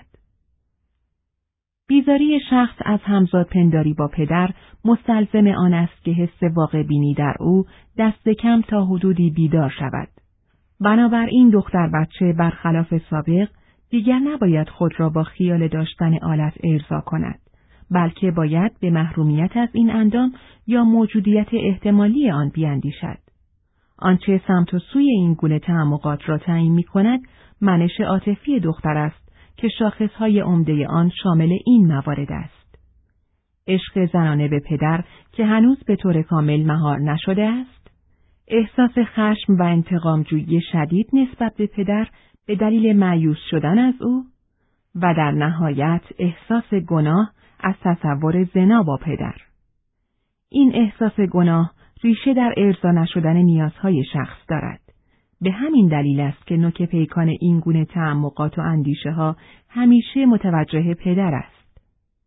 بیزاری شخص از همزادپنداری با پدر مستلزم آن است که حس واقع بینی در او دست کم تا حدودی بیدار شود. بنابراین دختر بچه برخلاف سابق دیگر نباید خود را با خیال داشتن آلت ارضا کند، بلکه باید به محرومیت از این اندام یا موجودیت احتمالی آن بیندیشد. آنچه سمت و سوی این گونه تعمقات را تعیین می‌کند، منش عاطفی دختر است که شاخصهای عمده آن شامل این موارد است: عشق زنانه به پدر که هنوز به طور کامل مهار نشده است، احساس خشم و انتقامجویی شدید نسبت به پدر به دلیل مایوس شدن از او و در نهایت احساس گناه از تصور زنا با پدر. این احساس گناه ریشه در ارضا نشدن نیازهای شخص دارد. به همین دلیل است که نوک پیکان این گونه تعمقات و اندیشه ها همیشه متوجه پدر است.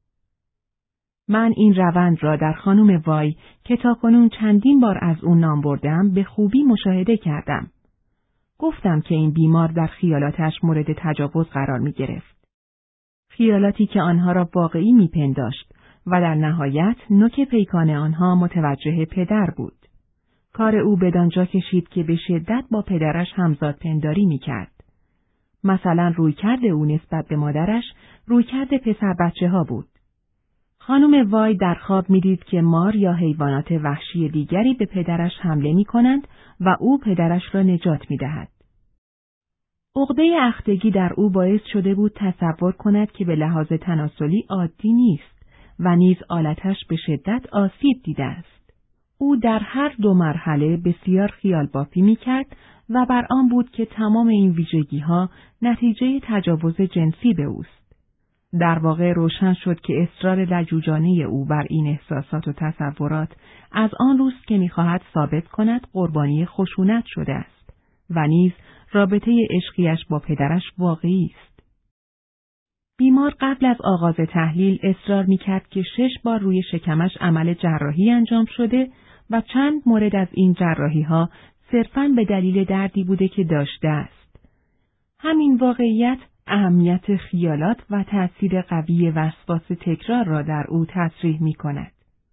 من این روند را در خانم وای که تاکنون چندین بار از اون نام بردم به خوبی مشاهده کردم. گفتم که این بیمار در خیالاتش مورد تجاوز قرار می گرفت. خیالاتی که آنها را واقعی می پنداشت و در نهایت نوک پیکان آنها متوجه پدر بود. کار او بدانجا کشید که به شدت با پدرش همزاد پنداری می کرد. مثلا رویکرد او نسبت به مادرش رویکرد پسر بچه ها بود. خانم وای در خواب می دید که مار یا حیوانات وحشی دیگری به پدرش حمله می کنند و او پدرش را نجات می دهد. عقده اختگی در او باعث شده بود تصور کند که به لحاظ تناسلی عادی نیست و نیز آلتش به شدت آسیب دیده است. او در هر دو مرحله بسیار خیال بافی می کرد و بر آن بود که تمام این ویژگی ها نتیجه تجاوز جنسی به اوست. در واقع روشن شد که اصرار لجوجانه او بر این احساسات و تصورات از آن روست که می خواهد ثابت کند قربانی خشونت شده است و نیز رابطه عشقیش با پدرش واقعی است. بیمار قبل از آغاز تحلیل اصرار می کرد که 6 بار روی شکمش عمل جراحی انجام شده و چند مورد از این جراحی ها صرفاً به دلیل دردی بوده که داشته است. همین واقعیت اهمیت خیالات و تأثیر قوی وسواس تکرار را در او تصریح می کند.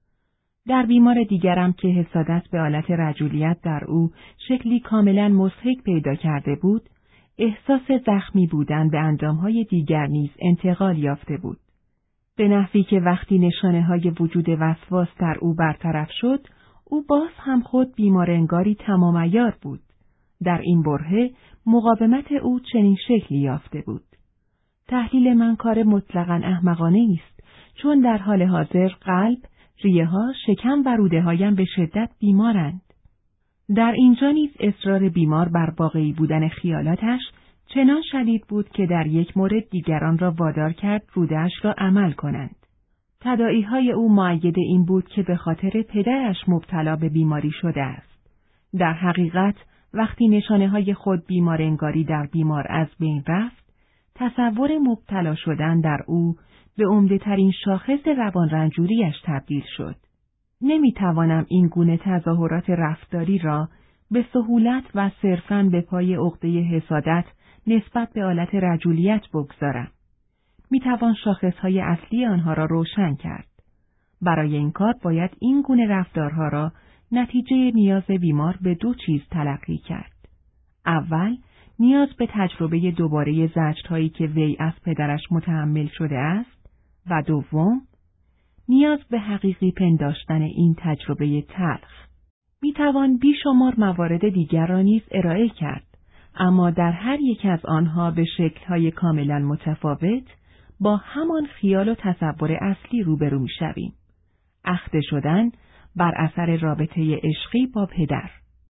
در بیمار دیگرم که حسادت به آلت رجولیت در او شکلی کاملاً مضحک پیدا کرده بود، احساس زخمی بودن به اندامهای دیگر نیز انتقال یافته بود. به نحوی که وقتی نشانه‌های وجود وسواس در او برطرف شد، او باز هم خود بیمارانگاری تمام عیار بود. در این برهه مقاومت او چنین شکلی یافته بود. تحلیل من کار مطلقاً احمقانه است، چون در حال حاضر قلب، ریه‌ها، شکم و روده‌هایم به شدت بیمارند. در اینجا نیز اصرار بیمار بر واقعی بودن خیالاتش چنان شدید بود که در یک مورد دیگران را وادار کرد روده‌اش را عمل کنند. تداعی‌های او مؤید این بود که به خاطر پدرش مبتلا به بیماری شده است. در حقیقت وقتی نشانه‌های خود بیمارانگاری در بیمار از بین رفت، تصور مبتلا شدن در او به عمده‌ترین شاخص روان رنجوریش تبدیل شد. نمی‌توانم این گونه تظاهرات رفتاری را به سهولت و صرفاً به پای عقده حسادت نسبت به آلت رجولیت بگذارم. می‌توان شاخص‌های اصلی آنها را روشن کرد. برای این کار باید این گونه رفتارها را نتیجه نیاز بیمار به 2 چیز تلقی کرد. اول، نیاز به تجربه دوباره زجرهایی که وی از پدرش متحمل شده است و دوم، نیاز به حقیقی پنداشتن این تجربه تلخ. میتوان بیشمار موارد دیگر را نیز ارائه کرد، اما در هر یک از آنها به شکل‌های کاملا متفاوت با همان خیال و تصور اصلی روبرو میشویم. اخته شدن بر اثر رابطه عشقی با پدر.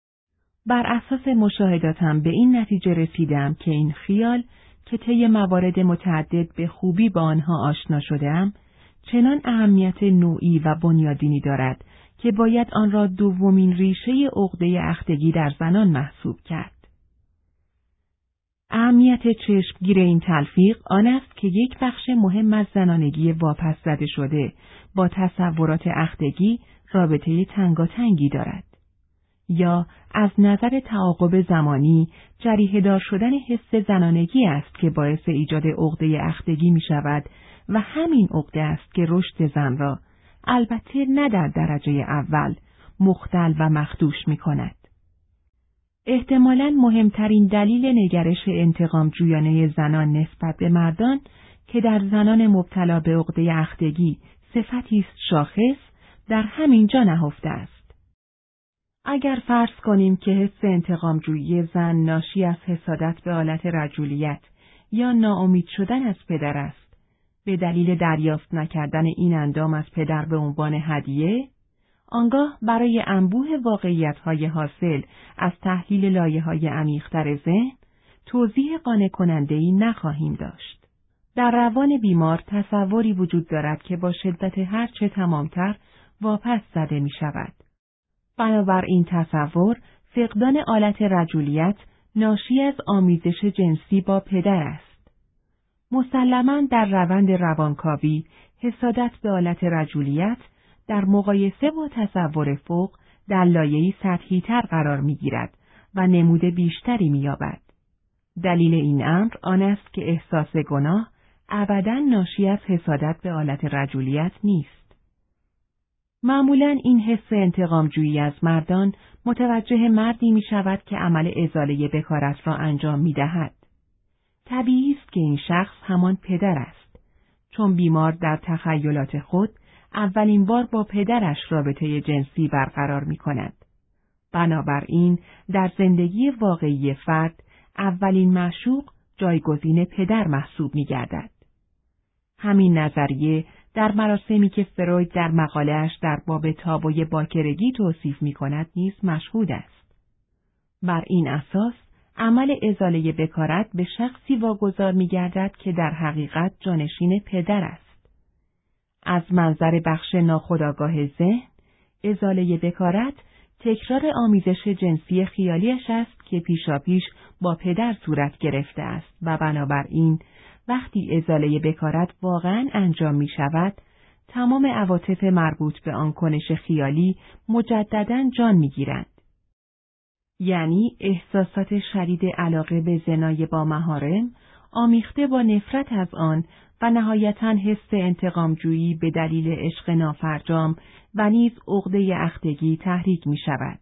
بر اساس مشاهداتم به این نتیجه رسیدم که این خیال که طی موارد متعدد به خوبی با آنها آشنا شده‌ام، چنان اهمیت نوعی و بنیادینی دارد که باید آن را دومین ریشه عقده اختگی در زنان محسوب کرد. اهمیت چشمگیر این تلفیق آن است که یک بخش مهم از زنانگی واپس زده شده با تصورات اختگی رابطه تنگاتنگی دارد. یا از نظر تعاقب زمانی جریحه‌دار شدن حس زنانگی است که باعث ایجاد عقده اختگی می شود و همین عقده است که رشد زن را، البته نه در درجه اول، مختل و مخدوش می کند. احتمالاً مهمترین دلیل نگرش انتقام جویانه زنان نسبت به مردان که در زنان مبتلا به عقده اختگی صفتی است شاخص در همین جا نهفته است. اگر فرض کنیم که حس انتقام جویی زن ناشی از حسادت به آلت رجولیت یا ناامید شدن از پدر است، به دلیل دریافت نکردن این اندام از پدر به عنوان هدیه، آنگاه برای انبوه واقعیت‌های حاصل از تحلیل لایه‌های عمیق‌تر ذهن توضیح قانع کننده‌ای نخواهیم داشت. در روان بیمار تصوری وجود دارد که با شدت هرچه تمامتر واپس زده می شود. بنابراین تصور فقدان آلت رجولیت ناشی از آمیزش جنسی با پدر است. مسلماً در روند روانکاوی حسادت به آلت رجولیت در مقایسه با تصور فوق در لایه‌ای سطحی‌تر قرار می‌گیرد و نمود بیشتری می‌یابد. دلیل این امر آن است که احساس گناه ابداً ناشی از حسادت به آلت رجولیت نیست. معمولاً این حس انتقام‌جویی از مردان متوجه مردی می‌شود که عمل ازاله بکارت را انجام می‌دهد. طبیعی است که این شخص همان پدر است، چون بیمار در تخیلات خود اولین بار با پدرش رابطه جنسی برقرار می‌کند. بنابراین در زندگی واقعی فرد اولین معشوق جایگزین پدر محسوب می‌گردد. همین نظریه در مراسمی که فروید در مقاله‌اش در باب تابوی باکرگی توصیف می‌کند نیز مشهود است. بر این اساس عمل ازاله بکارت به شخصی واگذار می‌گردد که در حقیقت جانشین پدر است. از منظر بخش ناخودآگاه ذهن، ازاله بکارت تکرار آمیزش جنسی خیالیش است که پیشاپیش با پدر صورت گرفته است و بنابراین وقتی ازاله بکارت واقعاً انجام می شود، تمام عواطف مربوط به آن کنش خیالی مجدداً جان می گیرند. یعنی احساسات شدید علاقه به زنای با محارم، آمیخته با نفرت از آن و نهایتاً حس انتقامجویی به دلیل عشق نافرجام و نیز عقده اختگی تحریک می شود.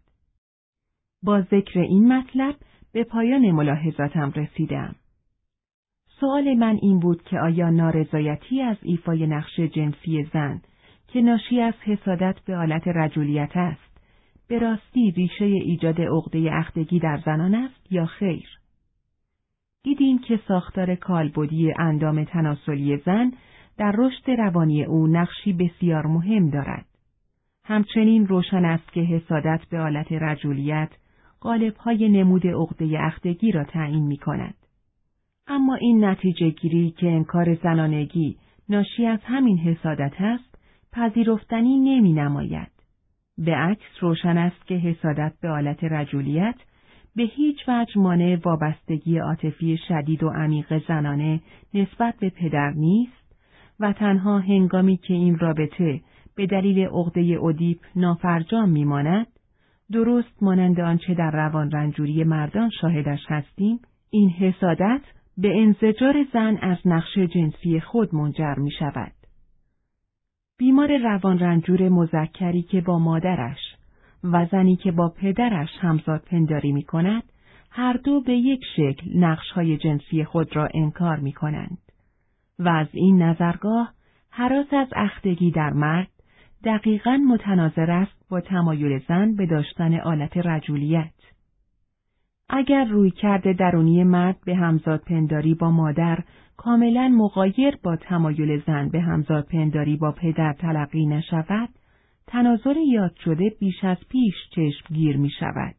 با ذکر این مطلب به پایان ملاحظاتم رسیدم. سؤال من این بود که آیا نارضایتی از ایفای نقش جنسی زن که ناشی از حسادت به آلت رجولیت است، به راستی ریشه ایجاد عقده اختگی در زنان است یا خیر؟ دیدیم که ساختار کالبدی اندام تناسلی زن در رشد روانی او نقشی بسیار مهم دارد. همچنین روشن است که حسادت به آلت رجولیت قالب‌های نمود عقده اختگی را تعیین می‌کند. اما این نتیجه گیری که انکار زنانگی ناشی از همین حسادت است، پذیرفتنی نمی‌نماید. به عکس روشن است که حسادت به آلت رجولیت به هیچ وجه مانع وابستگی عاطفی شدید و عمیق زنانه نسبت به پدر نیست و تنها هنگامی که این رابطه به دلیل عقده اودیپ نافرجام میماند، درست مانند آنچه در روان رنجوری مردان شاهدش هستیم، این حسادت به انزجار زن از نقش جنسی خود منجر می شود. بیمار روان رنجور مذکری که با مادرش و زنی که با پدرش همزاد پنداری می کند، هر دو به یک شکل نقش‌های جنسی خود را انکار می کنند و از این نظرگاه هراس از اختگی در مرد دقیقاً متناظر است با تمایل زن به داشتن آلت رجولیت. اگر رویکرد درونی مرد به همزاد پنداری با مادر کاملاً مغایر با تمایل زن به همزاد پنداری با پدر تلقی نشود، تناظر یاد شده بیش از پیش چشمگیر می شود.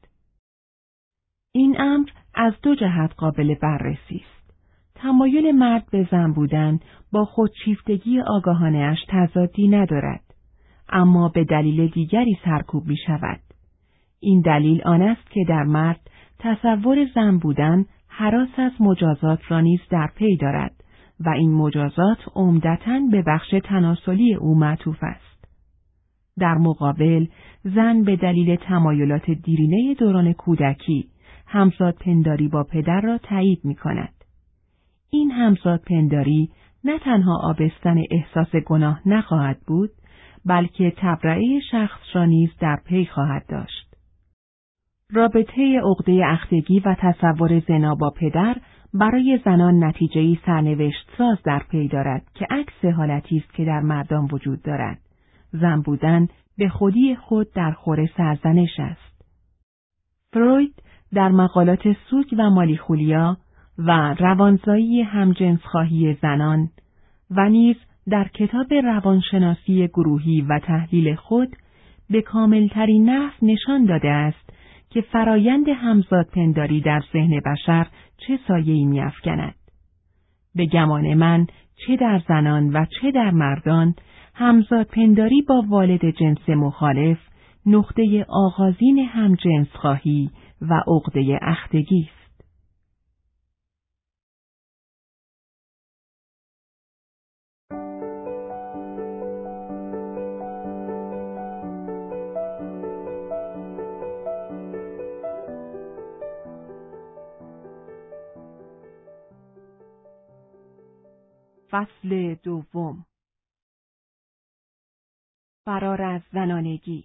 این امر از دو جهت قابل بررسی است. تمایل مرد به زن بودن با خودشیفتگی آگاهانه اش تضادی ندارد، اما به دلیل دیگری سرکوب می شود. این دلیل آن است که در مرد تصور زن بودن هراس از مجازات را نیز در پی دارد و این مجازات عمدتاً به بخش تناسلی او معطوف است. در مقابل، زن به دلیل تمایلات دیرینه دوران کودکی همزادپنداری با پدر را تایید می‌کند. این همزادپنداری نه تنها آبستن احساس گناه نخواهد بود، بلکه تبرئه شخص را نیز در پی خواهد داشت. رابطه عقده اختگی و تصور زنا با پدر برای زنان نتیجه‌ای سرنوشت ساز در پی دارد که عکس حالتی است که در مردان وجود دارد. زن بودن به خودی خود در خور سرزنش است. فروید در مقالات سوگ و مالیخولیا و روانزایی همجنسخواهی زنان و نیز در کتاب روانشناسی گروهی و تحلیل خود به کاملترین نحو نشان داده است که فرایند همزادپنداری در ذهن بشر چه سایه‌ای می‌افکند. به گمان من چه در زنان و چه در مردان، همزادپنداری با والد جنس مخالف نقطه آغازین همجنسخواهی و عقده اختگی است. فصل دوم. فرار از زنانگی.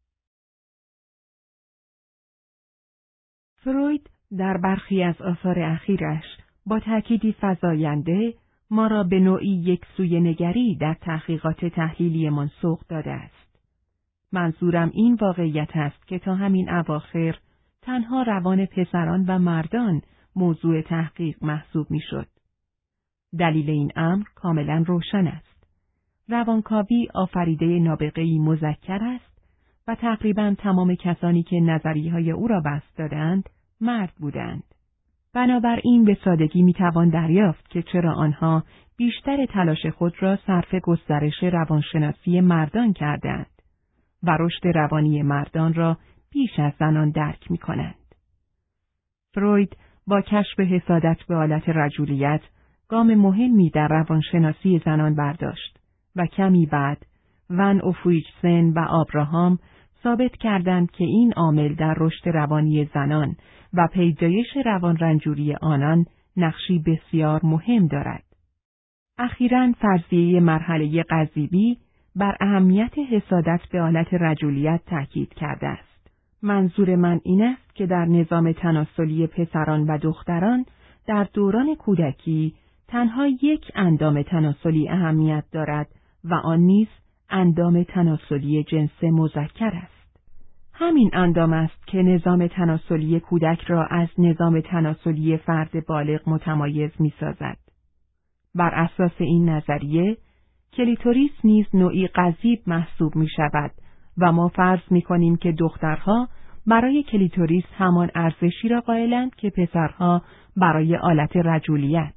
فروید در برخی از آثار اخیرش با تأکیدی فزاینده ما را به نوعی یک سوی نگری در تحقیقات تحلیلی من سوق داده است. منظورم این واقعیت است که تا همین اواخر تنها روان پسران و مردان موضوع تحقیق محسوب می‌شد. دلیل این امر کاملا روشن است. روانکاوی آفریده نابغه‌ای مذکر است و تقریبا تمام کسانی که نظریه‌های او را بسط دادند مرد بودند. بنابراین به سادگی میتوان دریافت که چرا آنها بیشتر تلاش خود را صرف گسترش روانشناسی مردان کردند و رشد روانی مردان را بیش از زنان درک می‌کنند. فروید با کشف حسادت به آلت رجولیت گام مهمی در روانشناسی زنان برداشت و کمی بعد ون اوفویچسن و آبراهام ثابت کردند که این عامل در رشد روانی زنان و پیدایش روان رنجوری آنان نقشی بسیار مهم دارد. اخیراً فرضیه مرحله قضیبی بر اهمیت حسادت به آلت رجولیت تاکید کرده است. منظور من این است که در نظام تناسلی پسران و دختران در دوران کودکی تنها یک اندام تناسلی اهمیت دارد و آن نیز اندام تناسلی جنس مذکر است. همین اندام است که نظام تناسلی کودک را از نظام تناسلی فرد بالغ متمایز می‌سازد. بر اساس این نظریه، کلیتوریس نیز نوعی قضیب محسوب می‌شود و ما فرض می‌کنیم که دخترها برای کلیتوریس همان ارزشی را قائلند که پسرها برای آلت رجولیت.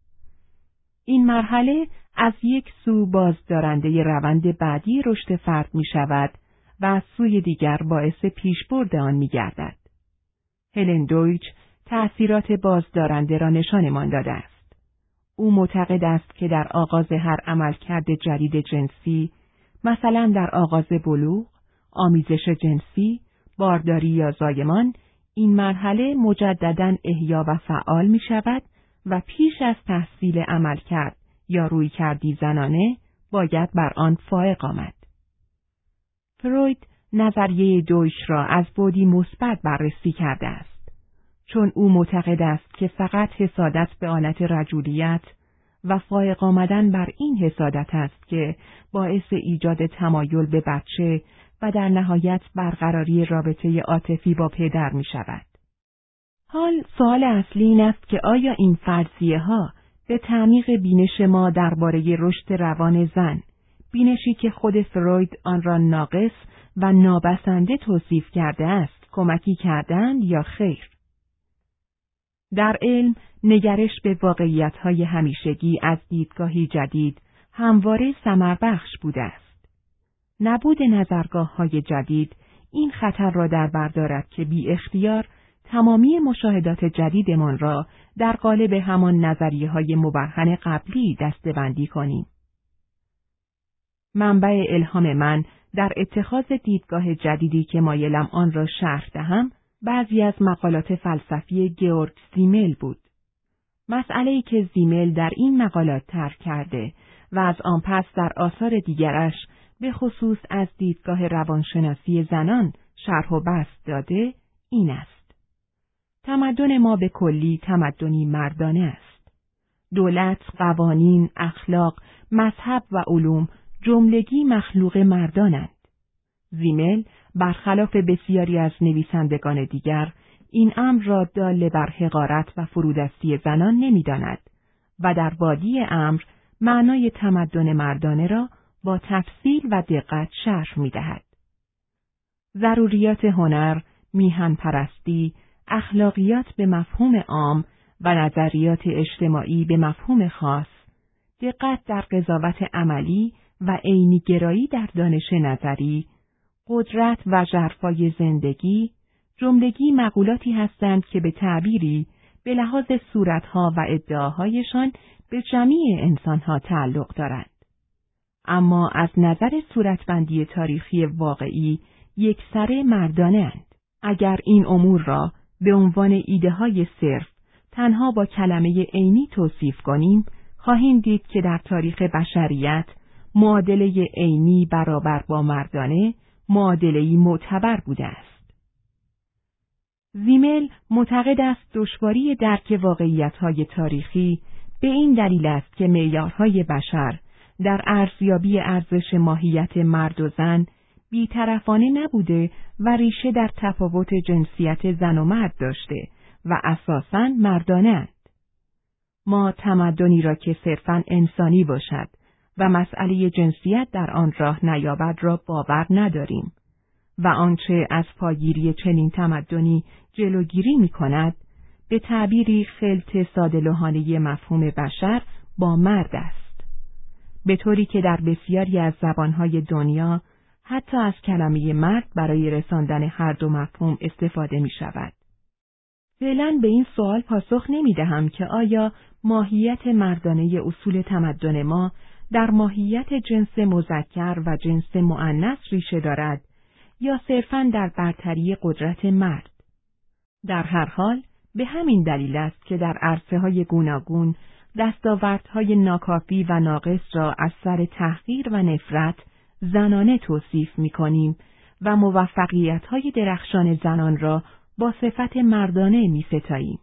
این مرحله از یک سو بازدارنده روند بعدی رشد فرد می شود و از سوی دیگر باعث پیشبرد آن می گردد. هلن دویچ تأثیرات بازدارنده را نشانمان داده است. او معتقد است که در آغاز هر عملکرد جدید جنسی، مثلا در آغاز بلوغ، آمیزش جنسی، بارداری یا زایمان، این مرحله مجدداً احیا و فعال می شود و پیش از تحصیل عملکرد یا رویکردی زنانه باید بر آن فائق آمد. فروید نظریه دویچ را از بعدی مثبت بررسی کرده است، چون او معتقد است که فقط حسادت به آلت رجولیت و فائق آمدن بر این حسادت است که باعث ایجاد تمایل به بچه و در نهایت برقراری رابطه عاطفی با پدر می شود. حال سوال اصلی این است که آیا این فرضیه‌ها به تعمیق بینش ما درباره رشد روان زن، بینشی که خود فروید آن را ناقص و نابسنده توصیف کرده است، کمکی کردند یا خیر؟ در علم، نگرش به واقعیت‌های همیشگی از دیدگاهی جدید همواره ثمربخش بوده است. نبود نظرگاه‌های جدید این خطر را در بر دارد که بی اختیار تمامی مشاهدات جدیدمان را در قالب همان نظریه‌های مبرهن قبلی دسته‌بندی کنیم. منبع الهام من در اتخاذ دیدگاه جدیدی که مایلم آن را شرح دهم، بعضی از مقالات فلسفی گیورگ زیمل بود. مسئله‌ای که زیمل در این مقالات طرح کرده و از آن پس در آثار دیگرش به خصوص از دیدگاه روانشناسی زنان شرح و بسط داده، این است: تمدن ما به کلی تمدنی مردانه است. دولت، قوانین، اخلاق، مذهب و علوم جملگی مخلوق مردانند. زیمل برخلاف بسیاری از نویسندگان دیگر این امر را دال بر حقارت و فرودستی زنان نمی‌داند و در بادی امر معنای تمدن مردانه را با تفصیل و دقت شرح می‌دهد. ضروریات هنر، میهن پرستی، اخلاقیات به مفهوم عام و نظریات اجتماعی به مفهوم خاص، دقت در قضاوت عملی و عینی گرایی در دانش نظری، قدرت و ژرفای زندگی، جملگی مقولاتی هستند که به تعبیری به لحاظ صورتها و ادعاهایشان به جمیع انسانها تعلق دارند. اما از نظر صورتبندی تاریخی واقعی یکسره مردانه اند. اگر این امور را به عنوان ایده‌های صرف تنها با کلمه عینی توصیف کنیم، خواهیم دید که در تاریخ بشریت معادله عینی برابر با مردانه معادله‌ای معتبر بوده است. زیمل معتقد است دشواری درک واقعیت‌های تاریخی به این دلیل است که معیارهای بشر در ارزیابی ارزش ماهیت مرد و زن بی‌طرفانه نبوده و ریشه در تفاوت جنسیت زن و مرد داشته و اساساً مردانه اند. ما تمدنی را که صرفاً انسانی باشد و مسئله جنسیت در آن راه نیابد را باور نداریم و آنچه از پایگیری چنین تمدنی جلوگیری می‌کند به تعبیری خلط ساده‌لوحانه مفهوم بشر با مرد است، به طوری که در بسیاری از زبانهای دنیا حتی از کلمه مرد برای رساندن هر دو مفهوم استفاده می شود. فعلا به این سوال پاسخ نمی دهم که آیا ماهیت مردانه اصول تمدن ما در ماهیت جنس مذکر و جنس مؤنث ریشه دارد یا صرفاً در برتری قدرت مرد. در هر حال به همین دلیل است که در عرصه‌های گوناگون دستاوردهای ناکافی و ناقص را از سر تحقیر و نفرت زنانه توصیف می‌کنیم و موفقیت‌های درخشان زنان را با صفت مردانه می‌ستاییم.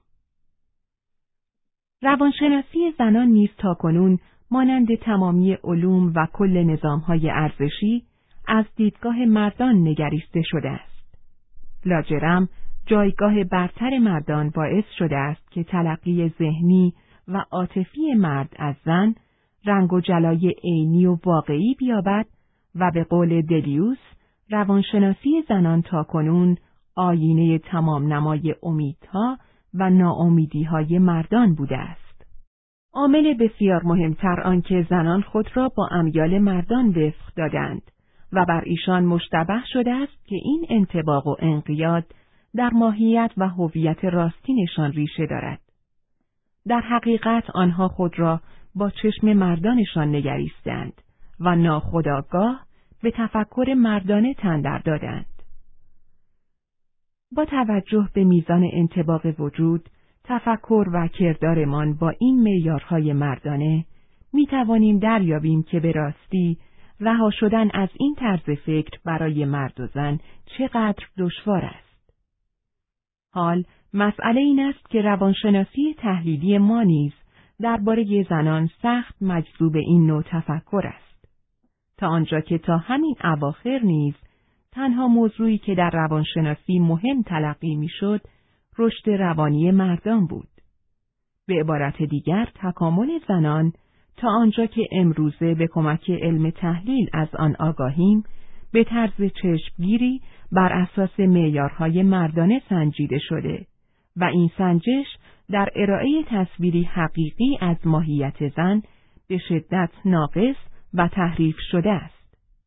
روانشناسی زنان نیز تاکنون مانند تمامی علوم و کل نظام‌های ارزشی از دیدگاه مردان نگریسته شده است. لاجرم جایگاه برتر مردان باعث شده است که تلقی ذهنی و عاطفی مرد از زن رنگ و جلای عینی و واقعی بیابد و به قول دلیوس روانشناسی زنان تاکنون آیینه تمام نمای امیدها و ناامیدی‌های مردان بوده است. عامل بسیار مهمتر آنکه زنان خود را با امیال مردان وفق دادند و بر ایشان مشتبه شده است که این انطباق و انقیاد در ماهیت و هویت راستینشان ریشه دارد. در حقیقت آنها خود را با چشم مردانشان نگریستند و ناخودآگاه به تفکر مردانه تن در دادند. با توجه به میزان انطباق وجود، تفکر و کردارمان با این معیارهای مردانه، می توانیم دریابیم که به راستی رها شدن از این طرز فکر برای مرد و زن چقدر دشوار است. حال مسئله این است که روانشناسی تحلیلی ما نیز درباره زنان سخت مجذوب این نوع تفکر است، تا آنجا که تا همین اواخر نیز تنها موضوعی که در روانشناسی مهم تلقی میشد رشد روانی مردان بود. به عبارت دیگر تکامل زنان تا آنجا که امروزه به کمک علم تحلیل از آن آگاهیم به طرز چشمگیری بر اساس معیارهای مردانه سنجیده شده و این سنجش در ارائه تصویری حقیقی از ماهیت زن به شدت ناقص و تحریف شده است.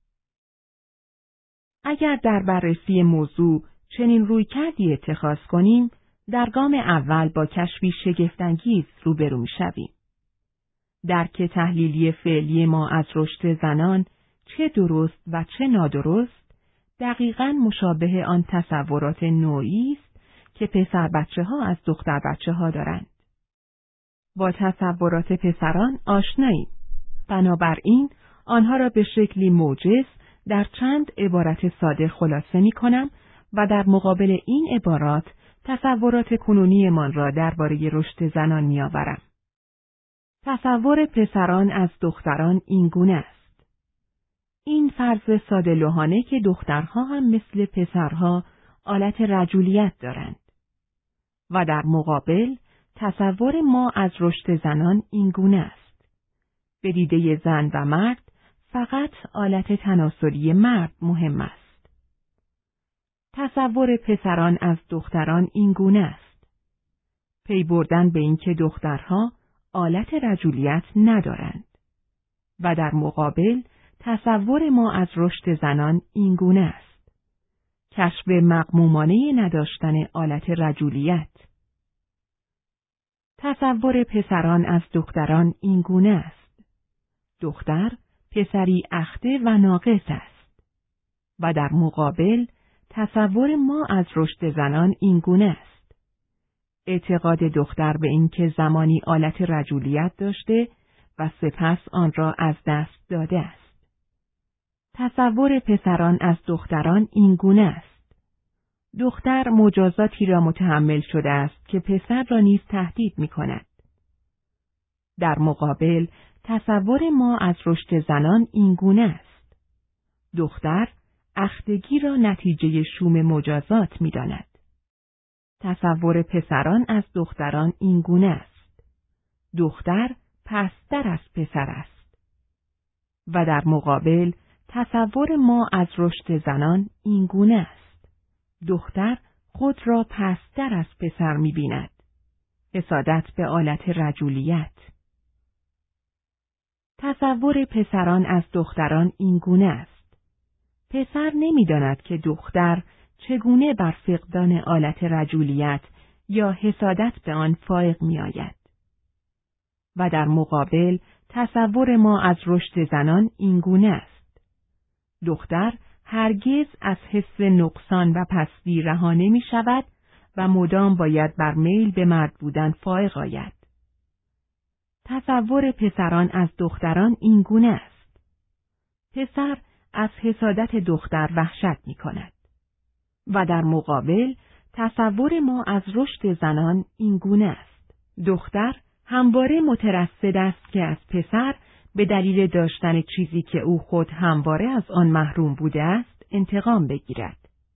اگر در بررسی موضوع چنین رویکردی اتخاذ کنیم، در گام اول با کشفی شگفت‌انگیز روبرو می‌شویم. درک تحلیلی فعلی ما از رشد زنان چه درست و چه نادرست دقیقاً مشابه آن تصورات نوعی است که پسر بچه‌ها از دختر بچه‌ها دارند. با تصورات پسران آشناییم. بنابراین آنها را به شکلی موجز در چند عبارت ساده خلاصه می‌کنم و در مقابل این عبارات تصورات کنونیمان را درباره رشد زنان می‌آورم. تصور پسران از دختران این گونه است. این فرض ساده لوحانه که دخترها هم مثل پسرها آلت رجولیت دارند. و در مقابل تصور ما از رشد زنان این گونه است. به دیده زن و مرد فقط آلت تناسلی مرد مهم است. تصور پسران از دختران این گونه است. پی بردن به اینکه دخترها آلت رجولیت ندارند. و در مقابل تصور ما از رشد زنان این گونه است. کشف مغمومانه نداشتن آلت رجولیت. تصور پسران از دختران این گونه است. دختر پسری اخته و ناقص است. و در مقابل تصور ما از رشد زنان این گونه است. اعتقاد دختر به اینکه زمانی آلت رجولیت داشته و سپس آن را از دست داده است. تصور پسران از دختران این گونه است. دختر مجازاتی را متحمل شده است که پسر را نیز تهدید می کند. در مقابل تصور ما از رشد زنان این گونه است. دختر اختگی را نتیجه شوم مجازات می داند. تصور پسران از دختران این گونه است. دختر پست‌تر از پسر است. و در مقابل تصور ما از رشد زنان این گونه است. دختر خود را پست‌تر از پسر می بیند. حسادت به آلت رجولیت. تصور پسران از دختران این گونه است. پسر نمی داند که دختر چگونه بر فقدان آلت رجولیت یا حسادت به آن فائق می آید. و در مقابل تصور ما از رشد زنان این گونه است. دختر هرگز از حس نقصان و پستی رها نمی شود و مدام باید بر میل به مرد بودن فائق آید. تصور پسران از دختران این گونه است. پسر از حسادت دختر وحشت می کند. و در مقابل تصور ما از رشد زنان این گونه است. دختر همواره مترصد است که از پسر به دلیل داشتن چیزی که او خود همواره از آن محروم بوده است انتقام بگیرد.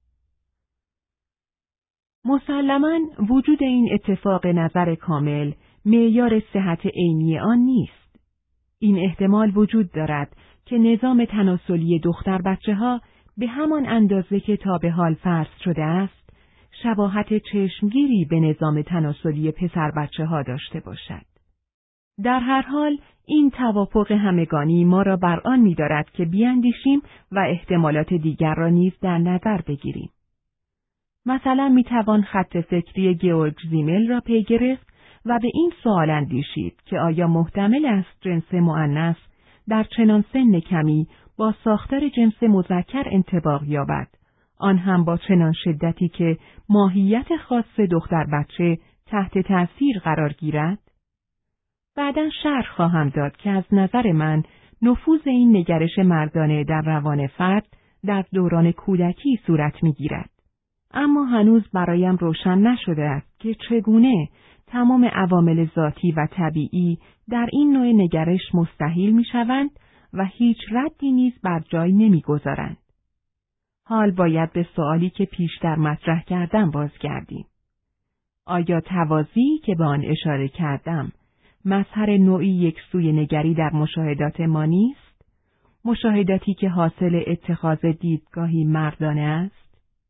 مسلماً وجود این اتفاق نظر کامل معیار صحت عینی آن نیست. این احتمال وجود دارد که نظام تناسلی دختر بچه‌ها به همان اندازه که تا به حال فرض شده است، شباهت چشمگیری به نظام تناسلی پسر بچه‌ها داشته باشد. در هر حال این توافق همگانی ما را بر آن می‌دارد که بیاندیشیم و احتمالات دیگر را نیز در نظر بگیریم. مثلا می‌توان خط فکری گئورگ زیمل را پی گرفت و به این سوال اندیشید که آیا محتمل است جنس مؤنث در چنان سن کمی با ساختار جنس مذکر انطباق یابد، آن هم با چنان شدتی که ماهیت خاص دختر بچه تحت تأثیر قرار گیرد؟ بعداً شرح خواهم داد که از نظر من نفوذ این نگرش مردانه در روان فرد در دوران کودکی صورت می‌گیرد. اما هنوز برایم روشن نشده است که چگونه تمام عوامل ذاتی و طبیعی در این نوع نگرش مستحیل می‌شوند و هیچ ردی نیز بر جای نمی‌گذارند. حال باید به سؤالی که پیشتر مطرح کردم بازگردیم. آیا توازی که به آن اشاره کردم مظهر نوعی یک سوی نگری در مشاهدات ما نیست؟ مشاهداتی که حاصل اتخاذ دیدگاهی مردانه است؟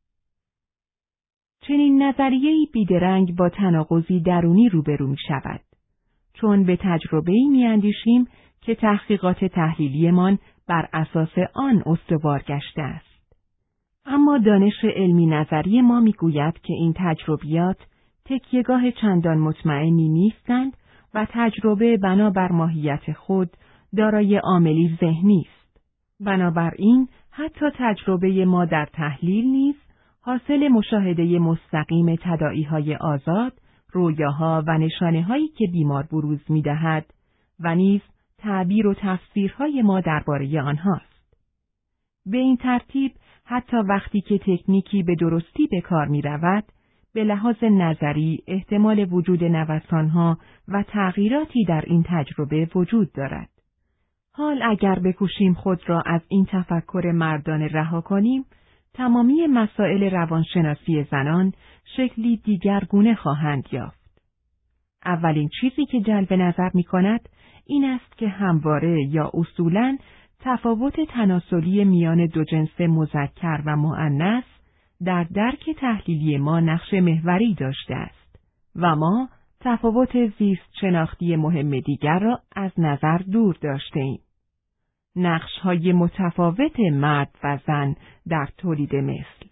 چنین نظریه‌ای بیدرنگ با تناقضی درونی روبرو می شود، چون به تجربه‌ای می‌اندیشیم که تحقیقات تحلیلیمان بر اساس آن استوار گشته است. اما دانش علمی نظری ما می‌گوید که این تجربیات تکیه‌گاه چندان مطمئنی نیستند و تجربه بنابر ماهیت خود دارای عاملی ذهنی است. بنابراین حتی تجربه ما در تحلیل نیز حاصل مشاهده مستقیم تداعی‌های آزاد، رویاها و نشانه‌هایی که بیمار بروز می‌دهد و نیز تعبیر و تفسیرهای ما درباره آنهاست. به این ترتیب حتی وقتی که تکنیکی به درستی به کار می‌رود، به لحاظ نظری احتمال وجود نوسان‌ها و تغییراتی در این تجربه وجود دارد. حال اگر بکوشیم خود را از این تفکر مردانه رها کنیم، تمامی مسائل روانشناسی زنان شکلی دیگرگونه خواهند یافت. اولین چیزی که جلب نظر می‌کند این است که همواره یا اصولاً تفاوت تناسلی میان دو جنس مذکر و مؤنث در درک تحلیلی ما نقش محوری داشته است و ما تفاوت زیست شناختی مهم دیگر را از نظر دور داشته ایم. نقش‌های متفاوت مرد و زن در تولید مثل.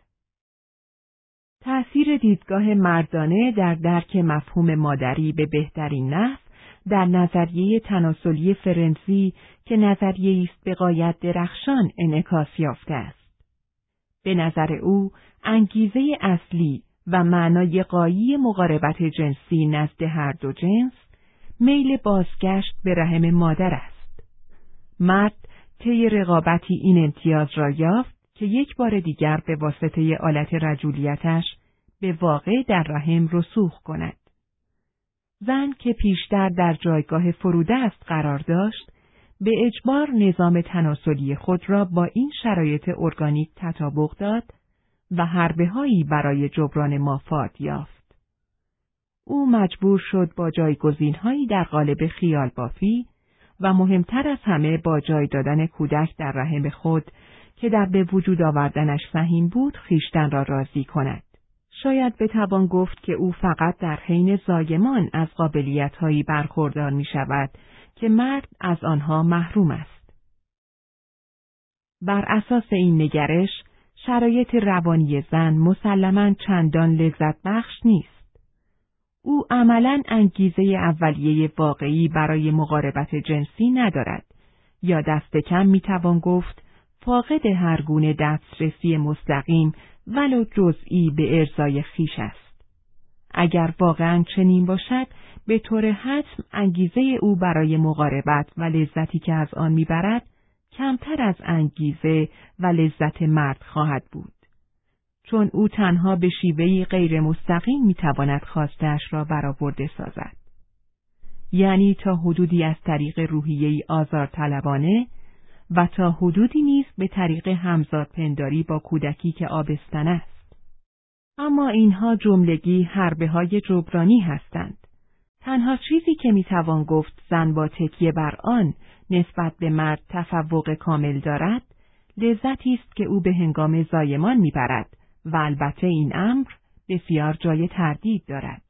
تأثیر دیدگاه مردانه در درک مفهوم مادری به بهترین نحو در نظریه تناسلی فرنزی که نظریه‌ای است به غایت درخشان انعکاس یافته است. به نظر او انگیزه اصلی و معنای غایی مقاربت جنسی نزد هر دو جنس میل بازگشت به رحم مادر است. مرد طی رقابتی این امتیاز را یافت که یک بار دیگر به واسطه آلت رجولیتش به واقع در رحم رسوخ کند. زن که پیشتر در جایگاه فرودست قرار داشت، به اجبار نظام تناسلی خود را با این شرایط ارگانیک تطابق داد و حربه‌هایی برای جبران مافات یافت. او مجبور شد با جایگزین‌هایی در قالب خیال بافی و مهمتر از همه با جای دادن کودک در رحم خود که در به وجود آوردنش سهیم بود خویشتن را راضی کند. شاید بتوان گفت که او فقط در حین زایمان از قابلیت‌هایی برخوردار می‌شود که مرد از آنها محروم است. بر اساس این نگرش، شرایط روانی زن مسلماً چندان لذت بخش نیست. او عملاً انگیزه اولیه واقعی برای مقاربت جنسی ندارد، یا دست کم میتوان گفت فاقد هر گونه دسترسی مستقیم ولو جزئی به ارضای خویش است. اگر واقعاً چنین باشد، به طور حتم انگیزه او برای مقاربت و لذتی که از آن میبرد کمتر از انگیزه و لذت مرد خواهد بود، چون او تنها به شیوهی غیر مستقیم میتواند خواسته‌اش را برآورده سازد. یعنی تا حدودی از طریق روحیه‌ای آزارطلبانه و تا حدودی نیز به طریق همزادپنداری با کودکی که آبستن است. اما اینها جملگی حربه‌های جبرانی هستند. تنها چیزی که میتوان گفت زن با تکیه بر آن نسبت به مرد تفوق کامل دارد، لذتی است که او به هنگام زایمان میبرد و البته این امر بسیار جای تردید دارد.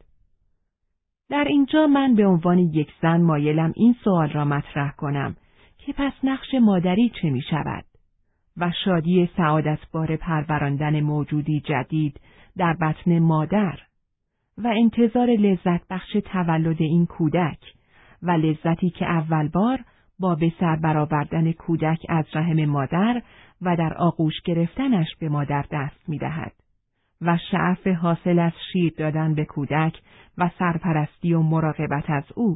در اینجا من به عنوان یک زن مایلم این سوال را مطرح کنم که پس نقش مادری چه می شود؟ و شادی سعادتبار پروراندن موجودی جدید در بطن مادر و انتظار لذت بخش تولد این کودک و لذتی که اول بار با به سر برآوردن کودک از رحم مادر و در آغوش گرفتنش به مادر دست می دهد و شعف حاصل از شیر دادن به کودک و سرپرستی و مراقبت از او.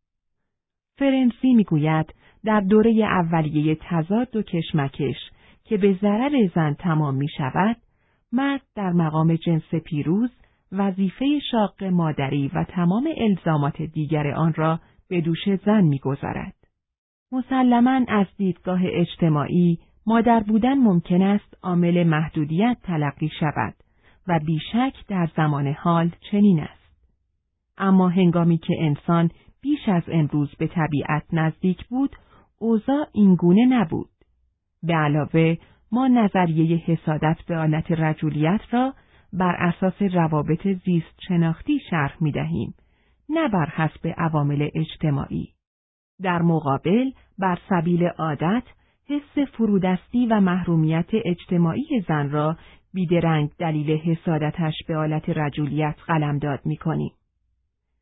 فرنزی می گوید در دوره اولیه تضاد و کشمکش که به ضرر زن تمام می شود، مرد در مقام جنس پیروز وظیفه شاق مادری و تمام الزامات دیگر آن را به دوش زن می گذارد. مسلماً از دیدگاه اجتماعی مادر بودن ممکن است عامل محدودیت تلقی شود و بیشک در زمان حال چنین است. اما هنگامی که انسان بیش از امروز به طبیعت نزدیک بود، اوضاع اینگونه نبود. به علاوه ما نظریه حسادت به آلت رجولیت را بر اساس روابط زیست شناختی شرح می دهیم، نه بر حسب عوامل اجتماعی. در مقابل بر سبیل عادت، حس فرودستی و محرومیت اجتماعی زن را بیدرنگ دلیل حسادتش به آلت رجولیت قلمداد می کنیم.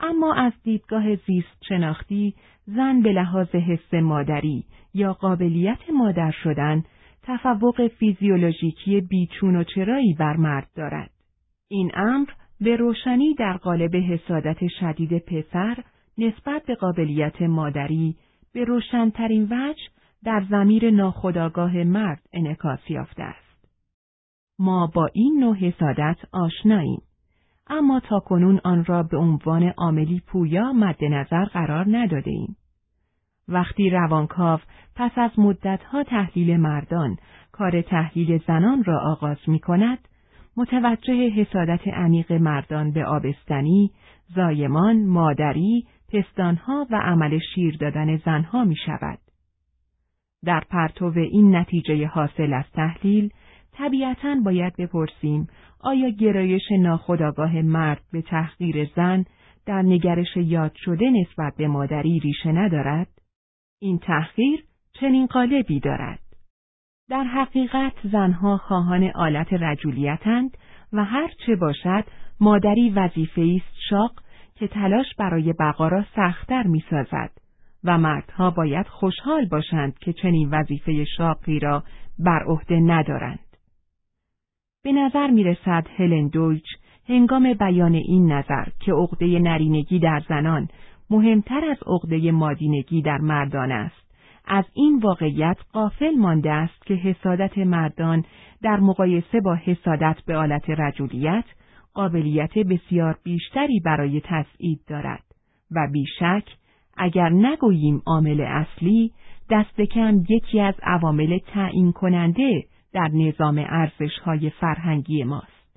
اما از دیدگاه زیست شناختی، زن به لحاظ حس مادری یا قابلیت مادر شدن تفوق فیزیولوژیکی بیچون و چرایی بر مرد دارد. این امر به روشنی در قالب حسادت شدید پسر نسبت به قابلیت مادری به روشن‌ترین وجه در ضمیر ناخودآگاه مرد انعکاس یافته است. ما با این نوع حسادت آشناییم، اما تاکنون آن را به عنوان عاملی پویا مد نظر قرار نداده‌ایم. وقتی روانکاو پس از مدت‌ها تحلیل مردان کار تحلیل زنان را آغاز می‌کند، متوجه حسادت عمیق مردان به آبستنی، زایمان، مادری، پستانها و عمل شیر دادن زنها می‌شود. در پرتو این نتیجه حاصل از تحلیل، طبیعتاً باید بپرسیم آیا گرایش ناخودآگاه مرد به تحقیر زن در نگرش یاد شده نسبت به مادری ریشه ندارد؟ این تحقیر چنین قالبی دارد. در حقیقت زنها خواهان آلت رجولیتند و هر چه باشد مادری وظیفه‌ای است شاق که تلاش برای بقا را سخت‌تر می‌سازد و مردها باید خوشحال باشند که چنین وظیفه شاقی را بر عهده ندارند. به نظر می‌رسد هلن دویچ هنگام بیان این نظر که عقده نرینگی در زنان مهمتر از عقده مادینگی در مردان است، از این واقعیت غافل مانده است که حسادت مردان در مقایسه با حسادت به آلت رجولیت قابلیت بسیار بیشتری برای تسعید دارد و بیشک اگر نگوییم عامل اصلی، دست کم یکی از عوامل تعیین کننده در نظام ارزش‌های فرهنگی ماست.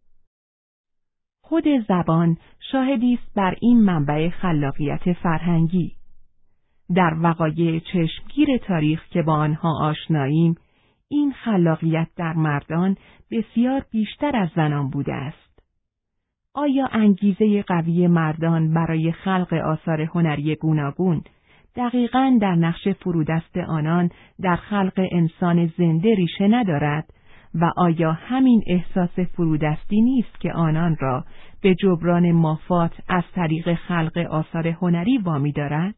خود زبان شاهدی است بر این منبع خلاقیت فرهنگی. در وقایع چشمگیر تاریخ که با آنها آشناییم، این خلاقیت در مردان بسیار بیشتر از زنان بوده است. آیا انگیزه قوی مردان برای خلق آثار هنری گوناگون دقیقاً در نقش فرودست آنان در خلق انسان زنده ریشه ندارد و آیا همین احساس فرودستی نیست که آنان را به جبران مافات از طریق خلق آثار هنری وامی دارد؟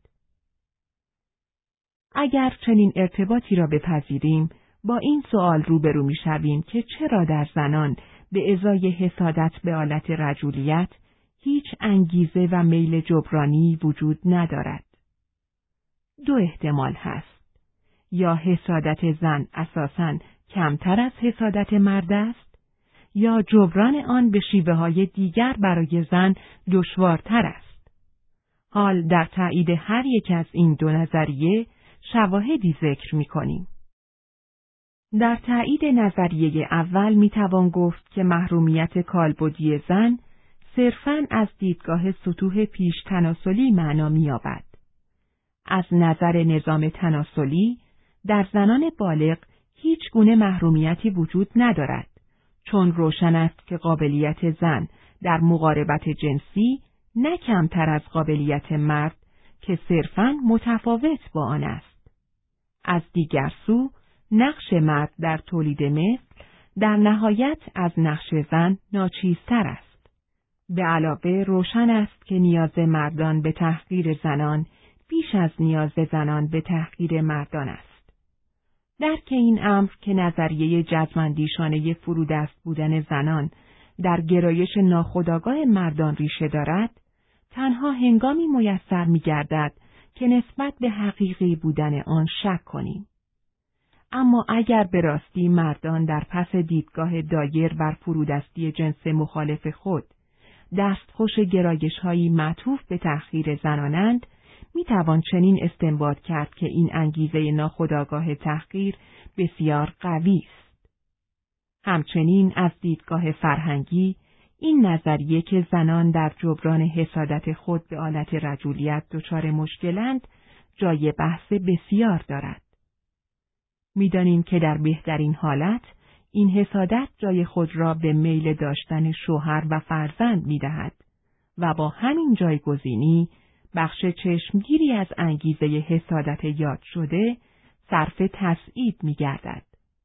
اگر چنین ارتباطی را بپذیریم، با این سوال روبرو می‌شویم که چرا در زنان به ازای حسادت به آلت رجولیت هیچ انگیزه و میل جبرانی وجود ندارد. دو احتمال هست. یا حسادت زن اساساً کمتر از حسادت مرد است، یا جبران آن به شیوه‌های دیگر برای زن دشوارتر است. حال در تایید هر یک از این دو نظریه شواهدی ذکر می‌کنیم. در تایید نظریه اول میتوان گفت که محرومیت کالبدی زن صرفاً از دیدگاه سطوح پیش تناسلی معنا می‌یابد. از نظر نظام تناسلی در زنان بالغ هیچ گونه محرومیتی وجود ندارد، چون روشن است که قابلیت زن در مقاربت جنسی نه کمتر از قابلیت مرد که صرفاً متفاوت با آن است. از دیگر سو نقش مرد در تولید مثل در نهایت از نقش زن ناچیزتر است. به علاوه روشن است که نیاز مردان به تحقیر زنان بیش از نیاز زنان به تحقیر مردان است. درک این امر که نظریه جزم‌اندیشانه فرودست بودن زنان در گرایش ناخودآگاه مردان ریشه دارد، تنها هنگامی میسر می‌گردد که نسبت به حقیقی بودن آن شک کنیم. اما اگر به راستی مردان در پس دیدگاه دایر بر فرودستی جنس مخالف خود دستخوش گرایش‌هایی معطوف به تحقیر زنانند، میتوان چنین استنباط کرد که این انگیزه ناخودآگاه تحقیر بسیار قوی است. همچنین از دیدگاه فرهنگی، این نظریه که زنان در جبران حسادت خود به آلت رجولیت دچار مشکلند، جای بحث بسیار دارد. می‌دانیم که در بهترین حالت، این حسادت جای خود را به میل داشتن شوهر و فرزند می‌دهد و با همین جایگزینی بخش چشمگیری از انگیزه حسادت یاد شده صرف تسعید می‌گردد.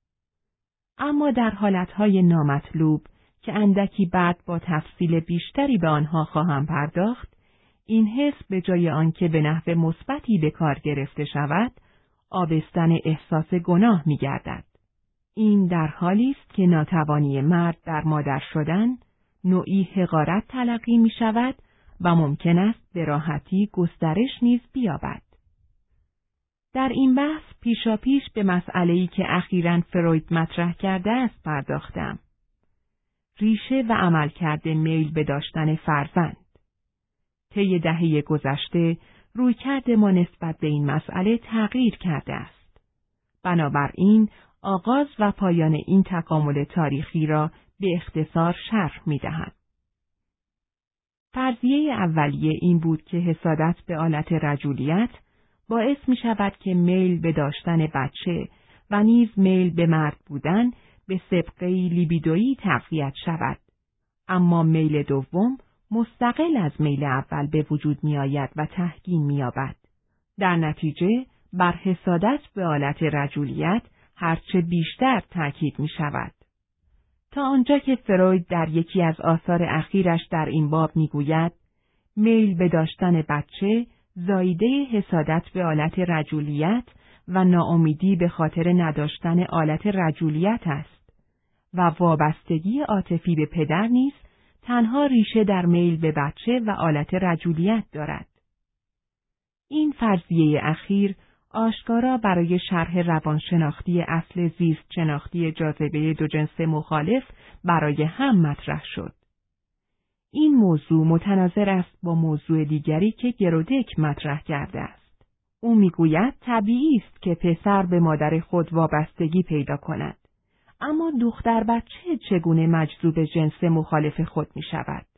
اما در حالتهای نامطلوب که اندکی بعد با تفصیل بیشتری به آنها خواهم پرداخت، این حس به جای آنکه به نحو مثبتی به کار گرفته شود، آبستن احساس گناه می‌گردد. این در حالی است که ناتوانی مرد در مادر شدن نوعی حقارت تلقی می‌شود و ممکن است به راحتی گسترش نیز بیابد. در این بحث پیشاپیش به مسئله‌ای که اخیراً فروید مطرح کرده است پرداختم. ریشه و عملکرد میل به داشتن فرزند. طی دهه گذشته رویکرد ما نسبت به این مسئله تغییر کرده است. بنابراین آغاز و پایان این تکامل تاریخی را به اختصار شرح می‌دهم. فرضیه اولیه این بود که حسادت به آلت رجولیت باعث می شود که میل به داشتن بچه و نیز میل به مرد بودن به سابقه‌ای لیبیدویی تقویت شود. اما میل دوم مستقل از میل اول به وجود می آید و تحکیم می یابد. در نتیجه بر حسادت به آلت رجولیت هرچه بیشتر تاکید می شود. تا آنجا که فروید در یکی از آثار اخیرش در این باب می گوید میل به داشتن بچه زایده حسادت به آلت رجولیت و ناامیدی به خاطر نداشتن آلت رجولیت است و وابستگی عاطفی به پدر نیز تنها ریشه در میل به بچه و آلت رجولیت دارد. این فرضیه اخیر آشکارا برای شرح روانشناختی اصل زیست شناختی جاذبه دو جنس مخالف برای هم مطرح شد. این موضوع متناظر است با موضوع دیگری که گرودک مطرح کرده است. او میگوید طبیعی است که پسر به مادر خود وابستگی پیدا کند، اما دختر بچه چگونه مجذوب جنس مخالف خود می شود؟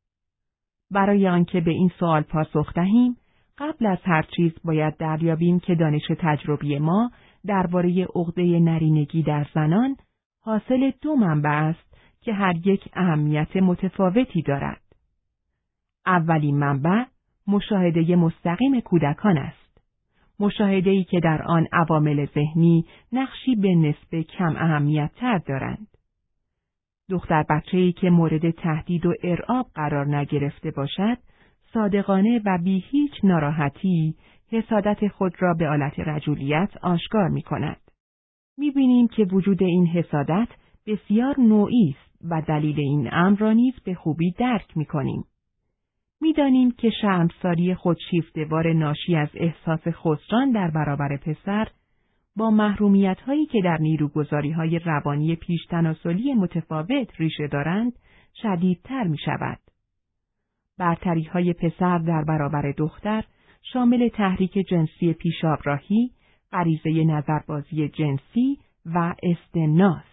برای آنکه به این سوال پاسخ دهیم، قبل از هر چیز باید دریابیم که دانش تجربی ما درباره عقده نرینگی در زنان حاصل دو منبع است که هر یک اهمیت متفاوتی دارد. اولین منبع مشاهده مستقیم کودکان است. مشاهده‌ای که در آن عوامل ذهنی نقشی به نسبت کم اهمیت تر دارند. دختر بچه‌ای که مورد تهدید و ارعاب قرار نگرفته باشد، صادقانه و بی هیچ ناراحتی حسادت خود را به آلت رجولیت آشکار می کند. می بینیم که وجود این حسادت بسیار نوعی است و دلیل این امر را نیز به خوبی درک می کنیم. می دانیم که شرمساری خودشیفته‌وار ناشی از احساس خسران در برابر پسر با محرومیت‌هایی که در نیروگذاری‌های روانی پیش‌تناسلی متفاوت ریشه دارند شدیدتر می شود. برتری‌های پسر در برابر دختر شامل تحریک جنسی پیش‌آبراهی، غریزه نظربازی جنسی و استمناست.